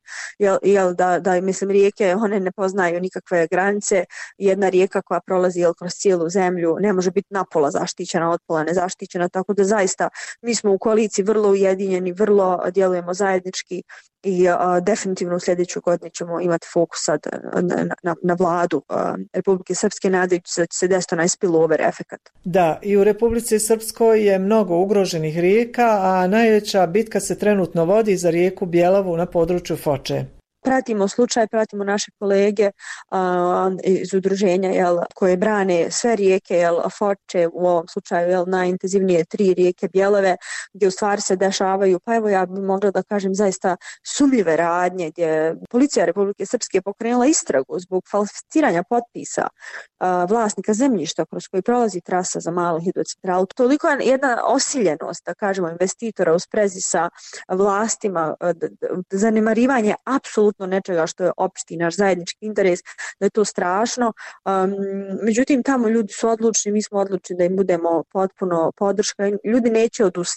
da mislim rijeke, one ne poznaju nikakve granice, jedna rijeka koja prolazi kroz cijelu zemlju ne može biti napola zaštićena, otpola nezaštićena, tako da zaista mi smo u koaliciji vrlo ujedinjeni, vrlo djelujemo zajednički i definitivno u sljedećoj godini ćemo imati fokus sad na vladu Republike Srpske, nadajući se da će se desiti onaj spillover efekat. Da, i u Republici Srpskoj je mnogo ugroženih rijeka, a najveća bitka se trenutno vodi za rijeku Bjelavu na području Foče. Pratimo slučaj, pratimo naše kolege iz udruženja koje brane sve rijeke Foče, u ovom slučaju najintenzivnije 3 rijeke Bjelave, gdje u stvari se dešavaju, pa evo ja bih mogla da kažem zaista sumljive radnje, gdje policija Republike Srpske je pokrenula istragu zbog falsificiranja potpisa vlasnika zemljišta kroz koji prolazi trasa za malu hidrocentralu. Toliko je jedna osiljenost, da kažemo, investitora u sprezi sa vlastima, zanemarivanje apsolutno nečega što je opšti naš zajednički interes, da je to strašno. Međutim, tamo ljudi su odlučni, mi smo odlučni da im budemo potpuno podrška. Ljudi neće odustati.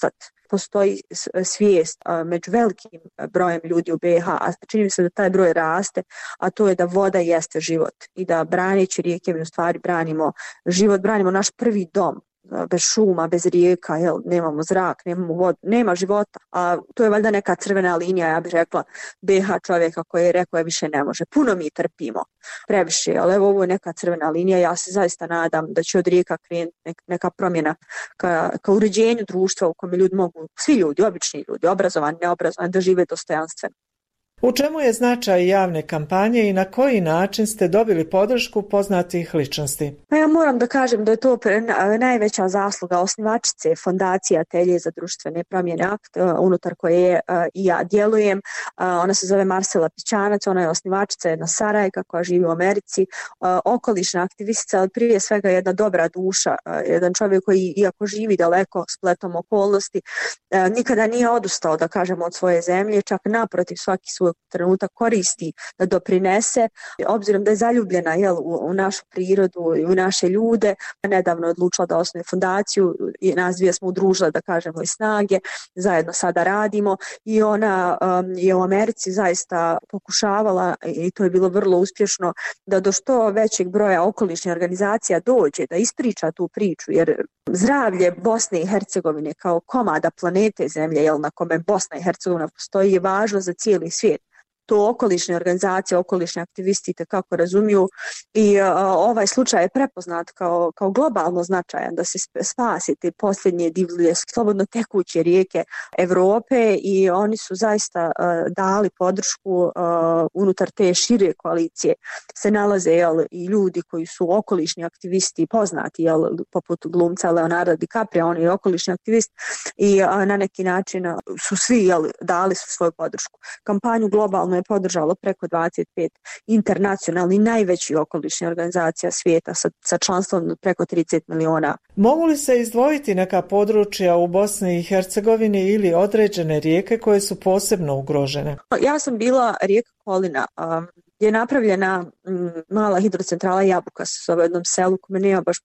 postoji svijest među velikim brojem ljudi u BiH, a čini mi se da taj broj raste, a to je da voda jeste život i da braneći rijeke mi u stvari branimo život, branimo naš prvi dom. Bez šuma, bez rijeka, nemamo zrak, nemamo vodu, nema života, a to je valjda neka crvena linija, ja bih rekla, BiH čovjeka koji je rekao više ne može. Puno mi trpimo, previše, ali evo ovo je neka crvena linija, ja se zaista nadam da će od rijeka krenuti neka promjena ka uređenju društva u kojem ljudi mogu, svi ljudi, obični ljudi, obrazovani, neobrazovani, da žive dostojanstveno. U čemu je značaj javne kampanje i na koji način ste dobili podršku poznatih ličnosti? Pa ja moram da kažem da je to najveća zasluga osnivačice Fondacije Atelje za društvene promjene ACT, unutar koje i ja djelujem. Ona se zove Marsela Pićanac, ona je osnivačica jedna Sarajka koja živi u Americi, okolišna aktivistica, ali prije svega jedna dobra duša, jedan čovjek koji iako živi daleko spletom okolnosti, nikada nije odustao, da kažemo, od svoje zemlje, čak naprotiv svaki svoj trenutak koristi da doprinese, obzirom da je zaljubljena u našu prirodu i u naše ljude. Nedavno je odlučila da osnuje fondaciju i nas dvije smo udružile, da kažemo, i snage, zajedno sada radimo i ona je u Americi zaista pokušavala, i to je bilo vrlo uspješno, da do što većeg broja okolišnih organizacija dođe, da ispriča tu priču, jer zdravlje Bosne i Hercegovine kao komada planete Zemlje, na kome Bosna i Hercegovina postoji, je važno za cijeli svijet. To okolišne organizacije, okolišni aktivisti kako razumiju i ovaj slučaj je prepoznat kao globalno značajan da se spasi te posljednje divlje, slobodno tekuće rijeke Europe i oni su zaista dali podršku unutar te šire koalicije. Se nalaze i ljudi koji su okolišni aktivisti poznati, poput glumca Leonarda DiCaprio, on je okolišni aktivist i na neki način su svi dali su svoju podršku. Kampanju globalno je podržalo preko 25 internacionalnih najvećih okolišnih organizacija svijeta sa članstvom preko 30 miliona. Mogu li se izdvojiti neka područja u Bosni i Hercegovini ili određene rijeke koje su posebno ugrožene? Ja sam bila rijeka Kolina, gdje je napravljena mala hidrocentrala Jabuka sa jednom selu kome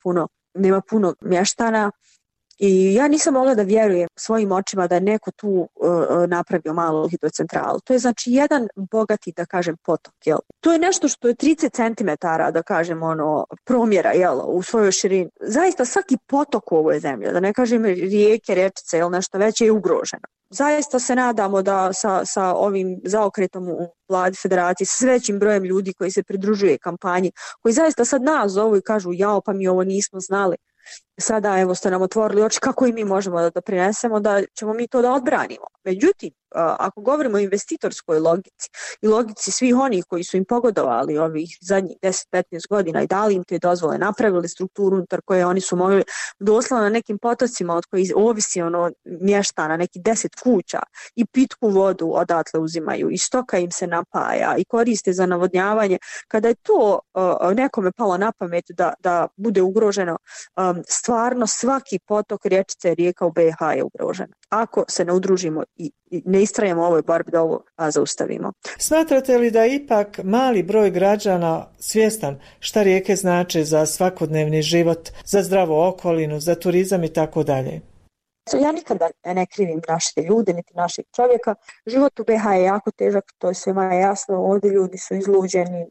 nema puno mještana. I ja nisam mogla da vjerujem svojim očima da je neko tu napravio malu hidrocentralu. To je znači jedan bogati, da kažem, potok. To je nešto što je 30 cm, da kažem, promjera u svojoj širini. Zaista svaki potok u ovoj zemlji, da ne kažem rijeke, rečice ili nešto veće, je ugroženo. Zaista se nadamo da sa ovim zaokretom u vladi federacije, sa većim brojem ljudi koji se pridružuje kampanji, koji zaista sad nas zovu i kažu pa mi ovo nismo znali. Sada evo ste nam otvorili oči kako i mi možemo da doprinesemo, da ćemo mi to da odbranimo. Međutim, ako govorimo o investitorskoj logici i logici svih onih koji su im pogodovali ovih zadnjih 10-15 godina i dali im te dozvole, napravili strukturu unutar koje oni su mogli doslovno na nekim potocima od kojih ovisi mještana, neki 10 kuća i pitku vodu odatle uzimaju i stoka im se napaja i koriste za navodnjavanje. Kada je to nekome palo na pamet da bude ugroženo, stvarno svaki potok, rječice, rijeka u BiH je ugrožena. Ako se ne udružimo i ne istrajemo u ovoj borbi da ovo zaustavimo. Smatrate li da ipak mali broj građana svjestan šta rijeke znače za svakodnevni život, za zdravu okolinu, za turizam i tako dalje? Ja nikada ne krivim naše ljude, niti našeg čovjeka. Život u BiH je jako težak, to je svima jasno. Ovdje ljudi su izluđeni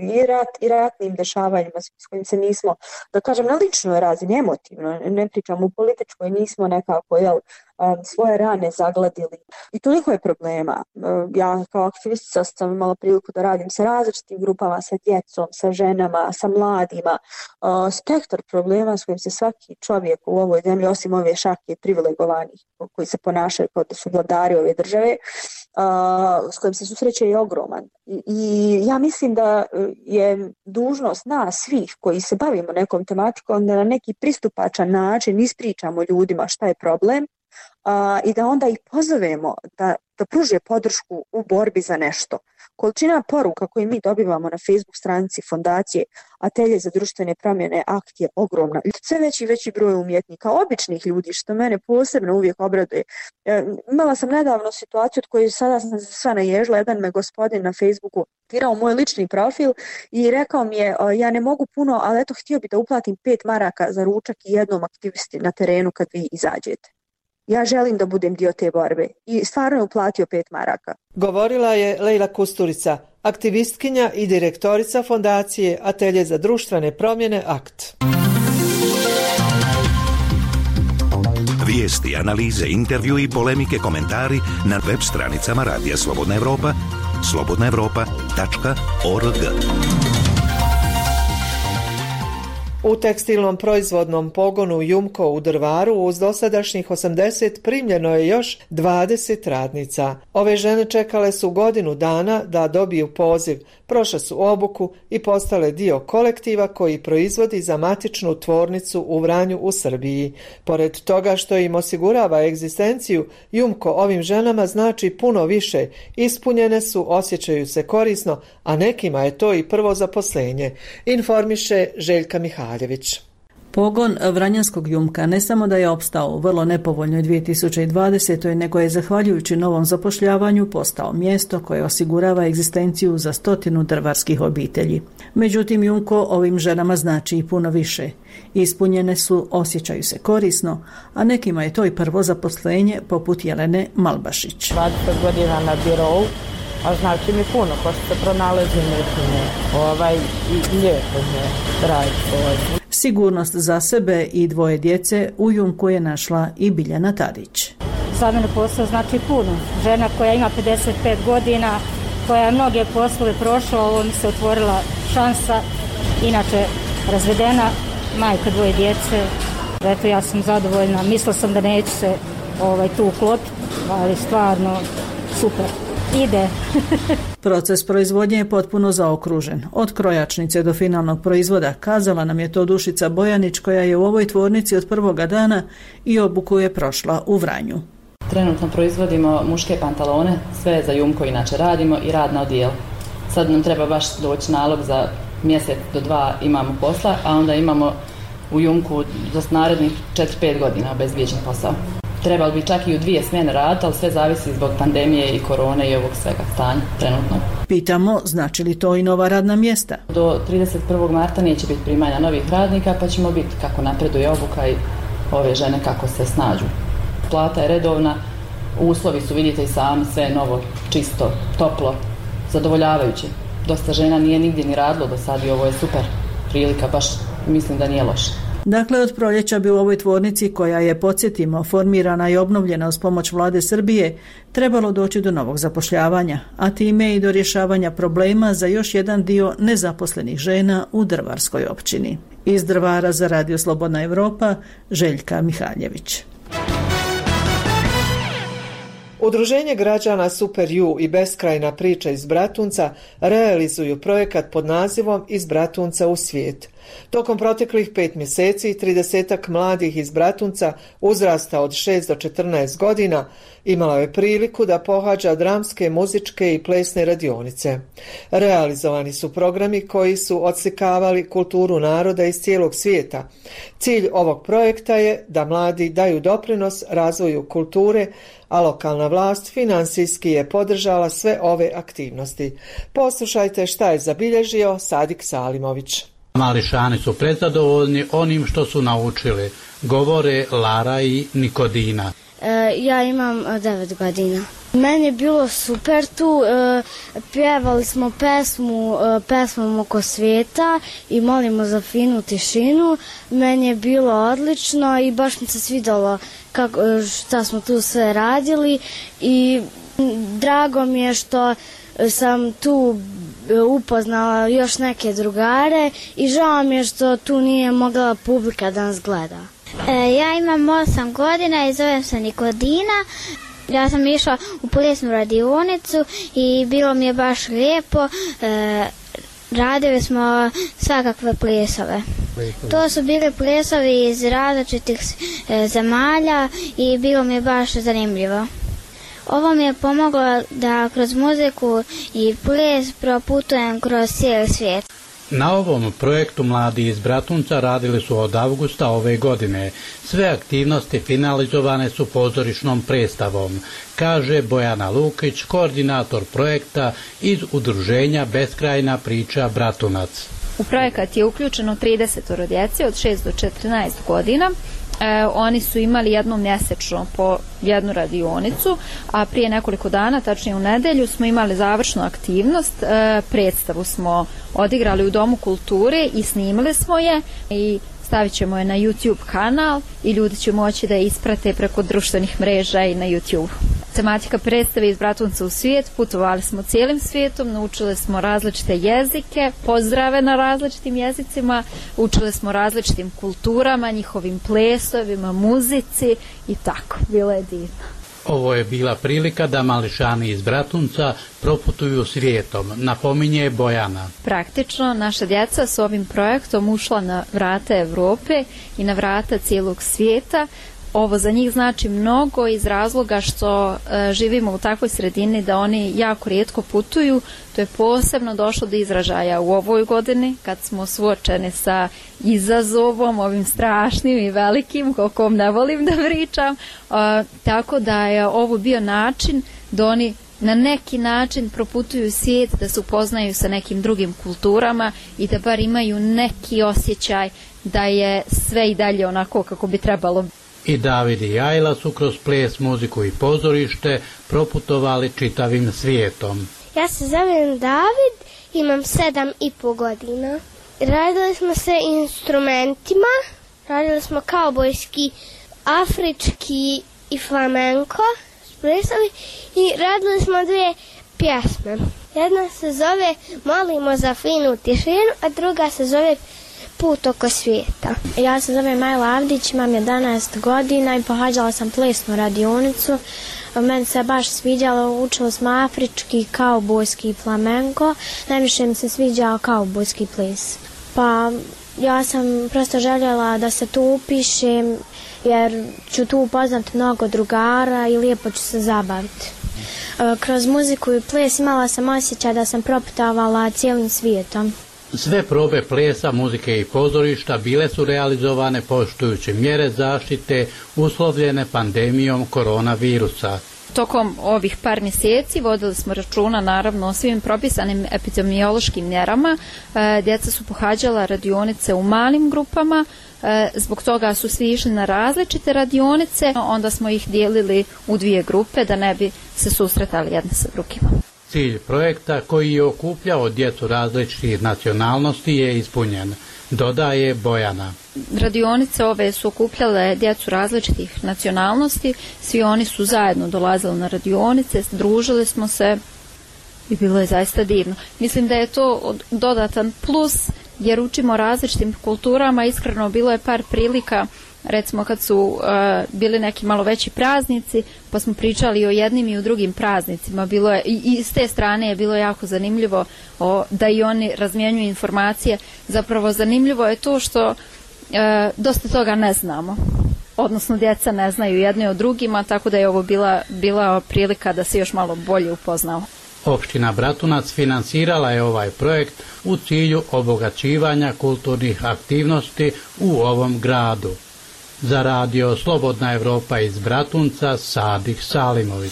i ratnim dešavanjima s kojim se nismo, da kažem, na ličnoj razini, emotivno, ne pričamo u političkoj, nismo nekako svoje rane zagladili. I toliko je problema. Ja kao aktivistica sam imala priliku da radim sa različitim grupama, sa djecom, sa ženama, sa mladima. Spektar problema s kojim se svaki čovjek u ovoj zemlji, osim ove šake privilegovanih koji se ponašaju kao da su vladari ove države, s kojim se susreće je ogroman. I ja mislim da je dužnost nas svih koji se bavimo nekom tematikom da na neki pristupačan način ispričamo ljudima šta je problem i da onda ih pozovemo da pruže podršku u borbi za nešto. Količina poruka koje mi dobivamo na Facebook stranici Fondacije Atelje za društvene promjene ACT je ogromna. Sve veći broj umjetnika, običnih ljudi, što mene posebno uvijek obraduje. Imala sam nedavno situaciju od koje sada sam se sva naježila. Jedan me gospodin na Facebooku tirao moj lični profil i rekao mi je ja ne mogu puno, ali htio bi da uplatim 5 maraka za ručak i jednom aktivisti na terenu kad vi izađete. ja želim da budem dio te borbe. I stvarno je uplatio 5 maraka. Govorila je Lejla Kusturica, aktivistkinja i direktorica fondacije Atelje za društvene promjene AKT. Vijesti, analize, intervju i polemike, komentari na web stranicama Radija Slobodna Evropa, slobodnaevropa.org. U tekstilnom proizvodnom pogonu Jumko u Drvaru uz dosadašnjih 80 primljeno je još 20 radnica. Ove žene čekale su godinu dana da dobiju poziv, prošle su obuku i postale dio kolektiva koji proizvodi za matičnu tvornicu u Vranju u Srbiji. Pored toga što im osigurava egzistenciju, Jumko ovim ženama znači puno više. Ispunjene su, osjećaju se korisno, a nekima je to i prvo zaposlenje, informiše Željka Mihaljević. Pogon Vranjanskog Jumka ne samo da je opstao u vrlo nepovoljnoj 2020. nego je zahvaljujući novom zapošljavanju postao mjesto koje osigurava egzistenciju za 100 drvarskih obitelji. Međutim, Jumko ovim ženama znači i puno više. Ispunjene su, osjećaju se korisno, a nekima je to i prvo zaposlenje poput Jelene Malbašić. 20 godina na birovu, a znači mi puno, pošto se pronalazim i lijepo je raditi. Sigurnost za sebe i 2 djece u Jumku je našla i Biljana Tadić. Za mene posao znači puno. Žena koja ima 55 godina, koja je mnoge poslove prošla, ovo mi se otvorila šansa. Inače, razvedena, majka 2 djece. Eto, ja sam zadovoljna. Mislila sam da neću se tu uklopiti, ali stvarno super. Ide. Proces proizvodnje je potpuno zaokružen. Od krojačnice do finalnog proizvoda, kazala nam je to Dušica Bojanić, koja je u ovoj tvornici od prvoga dana i obuku je prošla u Vranju. Trenutno proizvodimo muške pantalone, sve za Jumko inače radimo i radna odijela. Sad nam treba baš doći nalog za mjesec do 2 imamo posla, a onda imamo u Jumku za narednih 4-5 godina obezbijeđen posao. Trebali bi čak i u 2 smjene raditi, ali sve zavisi zbog pandemije i korone i ovog svega stanja trenutno. Pitamo, znači li to i nova radna mjesta? Do 31. marta neće biti primanja novih radnika, pa ćemo biti kako napreduje obuka i ove žene kako se snađu. Plata je redovna, uslovi su, vidite i sami, sve novo, čisto, toplo, zadovoljavajuće. Dosta žena nije nigdje ni radilo do sad i ovo je super prilika, baš mislim da nije loše. Dakle, od proljeća bi u ovoj tvornici, koja je, podsjetimo, formirana i obnovljena uz pomoć vlade Srbije, trebalo doći do novog zapošljavanja, a time i do rješavanja problema za još jedan dio nezaposlenih žena u Drvarskoj općini. Iz Drvara za Radio Slobodna Evropa, Željka Mihaljević. Udruženje građana Super U i Beskrajna priča iz Bratunca realizuju projekat pod nazivom Iz Bratunca u svijet. Tokom proteklih 5 mjeseci 30-ak mladih iz Bratunca uzrasta od 6 do 14 godina imala je priliku da pohađa dramske, muzičke i plesne radionice. Realizovani su programi koji su odslikavali kulturu naroda iz cijelog svijeta. Cilj ovog projekta je da mladi daju doprinos razvoju kulture, a lokalna vlast finansijski je podržala sve ove aktivnosti. Poslušajte šta je zabilježio Sadik Salimović. Mališani su prezadovoljni onim što su naučili, govore Lara i Nikodina. Ja imam 9 godina. Meni je bilo super tu, pjevali smo pesmom oko svijeta i molimo za finu tišinu. Meni je bilo odlično i baš mi se svidjelo šta smo tu sve radili i drago mi je što sam tu upoznala još neke drugare i žao mi je što tu nije mogla publika da nas gleda. Ja imam 8 godina i zovem se Nikodina. Ja sam išla u plesnu radionicu i bilo mi je baš lijepo. Radili smo svakakve plesove. To su bili plesovi iz različitih zemalja i bilo mi je baš zanimljivo. Ovo mi je pomoglo da kroz muziku i ples proputujem kroz cijeli svijet. Na ovom projektu mladi iz Bratunca radili su od avgusta ove godine. Sve aktivnosti finalizovane su pozorišnom predstavom, kaže Bojana Lukić, koordinator projekta iz udruženja Beskrajna priča Bratunac. U projekat je uključeno 30 djece od 6 do 14 godina. Oni su imali jednom mjesečno po jednu radionicu, a prije nekoliko dana, tačnije u nedelju, smo imali završnu aktivnost. Predstavu smo odigrali u Domu kulture i snimali smo je i stavit ćemo je na YouTube kanal i ljudi će moći da je isprate preko društvenih mreža i na YouTube. Tematika predstave iz Bratunca u svijet, putovali smo cijelim svijetom, naučili smo različite jezike, pozdrave na različitim jezicima, učili smo različitim kulturama, njihovim plesovima, muzici i tako. Bilo je divno. Ovo je bila prilika da mališani iz Bratunca proputuju svijetom, napominje Bojana. Praktično, naša djeca su ovim projektom ušla na vrata Evrope i na vrata cijelog svijeta. Ovo za njih znači mnogo iz razloga što živimo u takvoj sredini da oni jako rijetko putuju. To je posebno došlo do izražaja u ovoj godini kad smo suočeni sa izazovom, ovim strašnim i velikim, koliko ne volim da pričam. Tako da je ovo bio način da oni na neki način proputuju svijet, da se upoznaju sa nekim drugim kulturama i da bar imaju neki osjećaj da je sve i dalje onako kako bi trebalo. I David i Ajla su kroz ples, muziku i pozorište proputovali čitavim svijetom. Ja se zovem David, imam 7,5 godina. Radili smo se instrumentima, radili smo kaubojski, afrički i flamenko plesovi i radili smo 2 pjesme. Jedna se zove Molimo za finu tišinu, a druga se zove Put oko svijeta. Ja se zovem Majla Avdić, imam 11 godina i pohađala sam plesnu radionicu. Meni se baš sviđalo, učili smo afrički, kaubojski i flamenko. Najviše mi se sviđao kaubojski ples. Pa ja sam prosto željela da se tu upišem jer ću tu upoznati mnogo drugara i lijepo ću se zabaviti. Kroz muziku i ples imala sam osjećaj da sam proputavala cijelim svijetom. Sve probe plesa, muzike i pozorišta bile su realizovane poštujući mjere zaštite uslovljene pandemijom koronavirusa. Tokom ovih par mjeseci vodili smo računa naravno o svim propisanim epidemiološkim mjerama. Djeca su pohađala radionice u malim grupama, zbog toga su svi išli na različite radionice, onda smo ih dijelili u 2 grupe da ne bi se susretali jedne sa drugima. Cilj projekta koji je okupljao djecu različitih nacionalnosti je ispunjen, dodaje Bojana. Radionice ove su okupljale djecu različitih nacionalnosti, svi oni su zajedno dolazili na radionice, družili smo se i bilo je zaista divno. Mislim da je to dodatan plus jer učimo različitim kulturama, iskreno bilo je par prilika, recimo kad su bili neki malo veći praznici, pa smo pričali o jednim i o drugim praznicima. Bilo je, i s te strane je bilo jako zanimljivo da i oni razmjenjuju informacije. Zapravo zanimljivo je to što dosta toga ne znamo. Odnosno djeca ne znaju jedne o drugima, tako da je ovo bila prilika da se još malo bolje upoznao. Opština Bratunac finansirala je ovaj projekt u cilju obogaćivanja kulturnih aktivnosti u ovom gradu. Za radio Slobodna Evropa iz Bratunca, Sadih Salimović.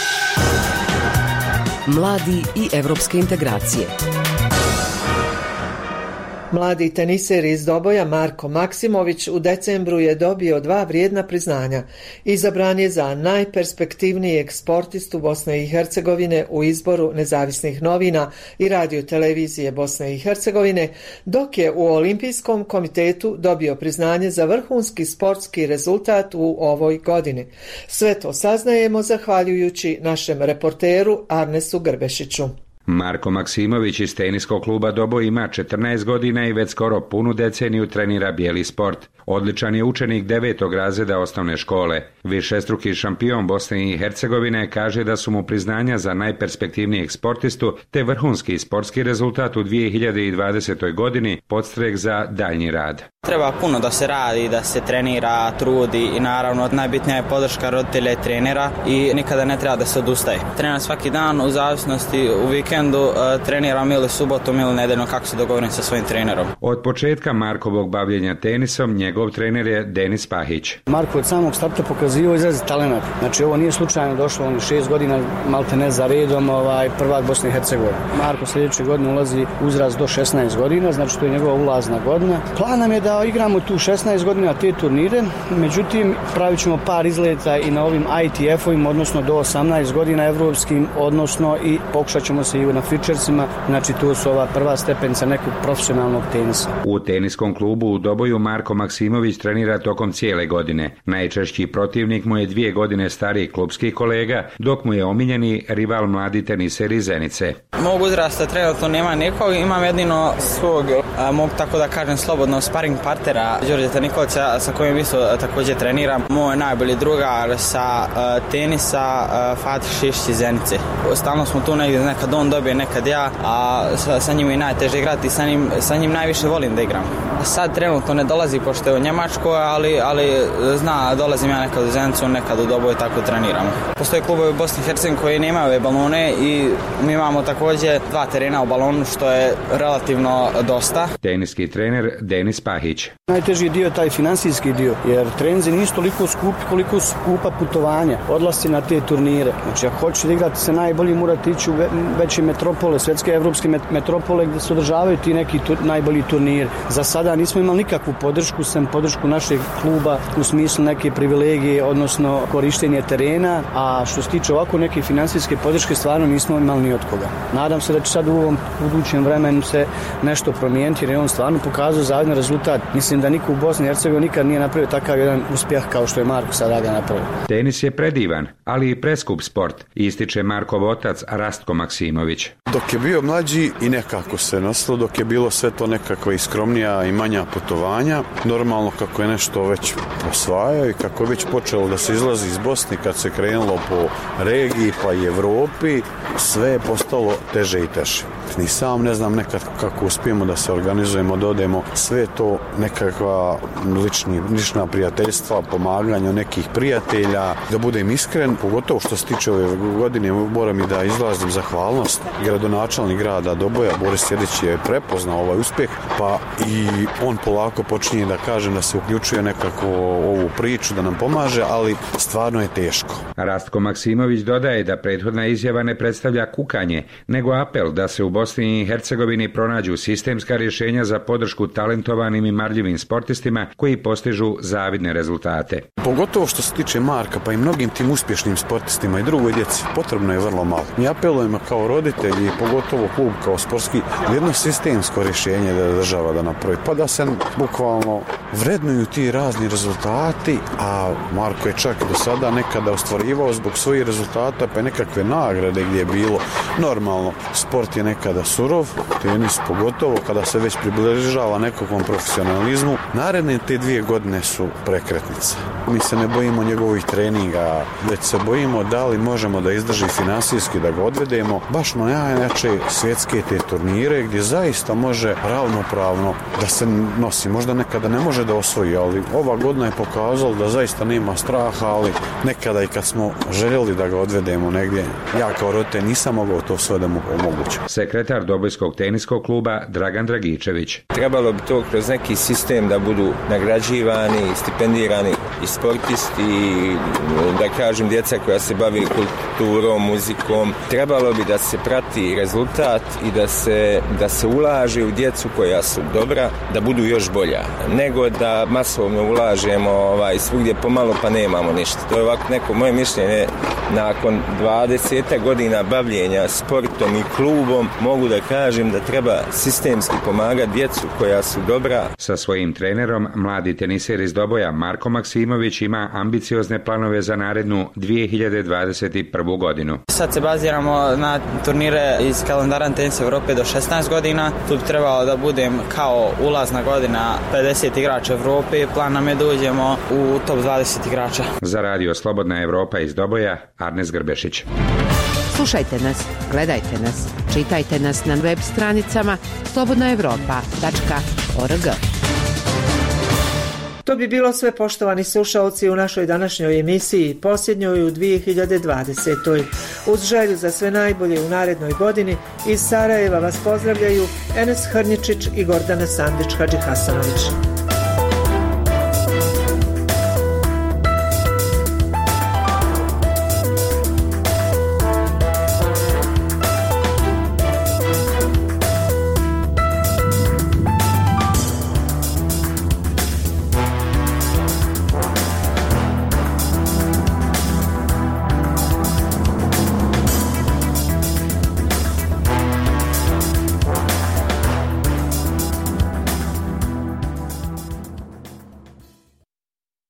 Mladi i evropske integracije. Mladi teniser iz Doboja Marko Maksimović u decembru je dobio 2 vrijedna priznanja. Izabran je za najperspektivnijeg sportistu Bosne i Hercegovine u izboru nezavisnih novina i radio televizije Bosne i Hercegovine, dok je u Olimpijskom komitetu dobio priznanje za vrhunski sportski rezultat u ovoj godini. Sve to saznajemo zahvaljujući našem reporteru Arnesu Grbešiću. Marko Maksimović iz teniskog kluba Doboj ima 14 godina i već skoro punu deceniju trenira bijeli sport. Odličan je učenik 9. razreda osnovne škole. Višestruki šampion Bosne i Hercegovine kaže da su mu priznanja za najperspektivnijeg sportistu te vrhunski sportski rezultat u 2020. godini podstrek za daljnji rad. Treba puno da se radi, da se trenira, trudi i naravno najbitnija je podrška roditelja i trenera i nikada ne treba da se odustaje. Trenira svaki dan u zavisnosti u vikendu vikendu treniram ili subotom ili nedeljno, kako se dogovorim sa svojim trenerom. Od početka Markovog bavljenja tenisom, njegov trener je Denis Pahić. Marko od samog starta pokazivao izrazit talenat. Znači ovo nije slučajno došlo, on 6 godina malte ne za redom prvak Bosne i Hercegovine. Marko sljedeće godine ulazi uzrast do 16 godina, znači to je njegova ulazna godina. Plan nam je da igramo tu 16 godina te turnire, međutim pravit ćemo par izleta i na ovim ITF-ovim, odnosno do 18 godina evropskim, odnosno i pokušat ćemo se i na Futures-ima, znači tu su ova prva stepenica nekog profesionalnog tenisa. U teniskom klubu u Doboju Marko Maksimović trenira tokom cijele godine. Najčešći protivnik mu je 2 godine stariji klubski kolega, dok mu je omiljeni rival mladi teniser iz Zenice. Mog uzrasta trenutno nema nikog, imam jedino svog, mogu tako da kažem slobodno, sparing partnera Đorđeta Nikolića, sa kojim isto također treniram. Moj najbolji drugar sa tenisa Fatih Šišić iz Zenice. Stalno smo tu negdje, nekad on dobije, nekad ja, a sa njim je najteže igrati i sa njim najviše volim da igram. Sad trenutno ne dolazi pošto je u Njemačkoj, ali zna, dolazim ja nekad u Zenicu, nekad u Doboj, tako treniram. Postoje klubovi u Bosni i Hercegovini koji nemaju ove balone i mi imamo također 2 terena u balonu, što je relativno dosta. Teniski trener Denis Pahić. Najteži dio je taj financijski dio, jer treninzi nisu toliko skupi koliko skupa putovanja, odlasci na te turnire. Znači, ako hoćete igrati se najbolji, morate ići u veće metropole, svetske evropske metropole gdje se održavaju ti neki najbolji turniri. Za sada nismo imali nikakvu podršku, sem podršku našeg kluba u smislu neke privilegije, odnosno korištenje terena, a što se tiče ovako neke financijske podrške, stvarno nismo imali ni od koga. Nadam se da će sad u ovom budućem vremenu se nešto promijeniti, jer je on stvarno pokazao zavidan rezultat. Mislim da niko u Bosni i Hercegovini nikad nije napravio takav jedan uspjeh kao što je Marko sada ga napravio. Tenis je predivan, ali i preskup sport, ističe Markov otac Rastko Maksimović. Dok je bio mlađi i nekako se nosilo, dok je bilo sve to nekakva i skromnija i manja putovanja, normalno kako je nešto već osvajao i kako je već počelo da se izlazi iz Bosne, kad se krenulo po regiji pa i Evropi, sve je postalo teže i teže. Ni sam ne znam nekad kako uspijemo da se organizujemo, da odemo, sve to nekakva lična prijateljstva, pomaganje nekih prijatelja. Da budem iskren, pogotovo što se tiče ove godine, moram i da izrazim zahvalnost. Gradonačelnik grada Doboja, Boris Sjedić, je prepoznao ovaj uspjeh, pa i on polako počinje da kaže da se uključuje nekako ovu priču, da nam pomaže, ali stvarno je teško. Rastko Maksimović dodaje da prethodna izjava ne predstavlja kukanje, nego apel da se u Bosni i Hercegovini pronađu sistemska rješenja za podršku talentovanim i marljivim sportistima koji postižu zavidne rezultate. Pogotovo što se tiče Marka, pa i mnogim tim uspješnim sportistima i drugoj djeci, potrebno je vrlo malo. Mi apelujemo kao roditelji i pogotovo klub kao sportski jedno sistemsko rješenje da država da napravi, pa da se bukvalno vrednuju ti razni rezultati, a Marko je čak do sada nekada ostvarivao zbog svojih rezultata pa nekakve nagrade gdje je bilo. Normalno, sport je nekada surov, tenis pogotovo kada se već približava nekakvom profesionalizmu. Naredne te 2 godine su prekretnica. Mi se ne bojimo njegovih treninga, već se bojimo da li možemo da izdrži finansijski, da ga odvedemo baš na najjače svjetske te turnire gdje zaista može ravnopravno da se nosi. Možda nekada ne može da osvoji, ali ova godina je pokazala da zaista nema straha, ali nekada i kad smo željeli da ga odvedemo negdje, ja kao roditelj nisam mogao to sve da mu omogućim. Sekretar Dobojskog teniskog kluba Dragan Dragičević. Trebalo bi to kroz neki sistem da budu nagrađivani, stipendirani i sportisti, i da kažem djeca koja se bavi kulturom, muzikom. Trebalo bi da se prati rezultat i da se ulaže u djecu koja su dobra, da budu još bolja, nego da masovno ulažemo svugdje pomalo pa nemamo ništa. To je ovako neko moje mišljenje. Nakon 20 godina bavljenja sportom i klubom mogu da kažem da treba sistemski pomagati djecu koja su dobra. Sa svojim trenerom, mladi teniser iz Doboja Marko Maksimović ima ambiciozne planove za narednu 2021. godinu. Sad se baziramo na turnire iz kalendara Tenisa Evrope do 16 godina. Tu bi trebalo da budem kao ulazna godina 50 igrača Evrope. Plan nam je da uđemo u top 20 igrača. Za radio Slobodna Evropa iz Doboja, Arnes Grbešić. Slušajte nas, gledajte nas, čitajte nas na web stranicama slobodnaevropa.org. To bi bilo sve, poštovani slušalci, u našoj današnjoj emisiji, posljednjoj u 2020. Uz želju za sve najbolje u narednoj godini, iz Sarajeva vas pozdravljaju Enes Hrnjičić i Gordana Sandić Hadžihasanović.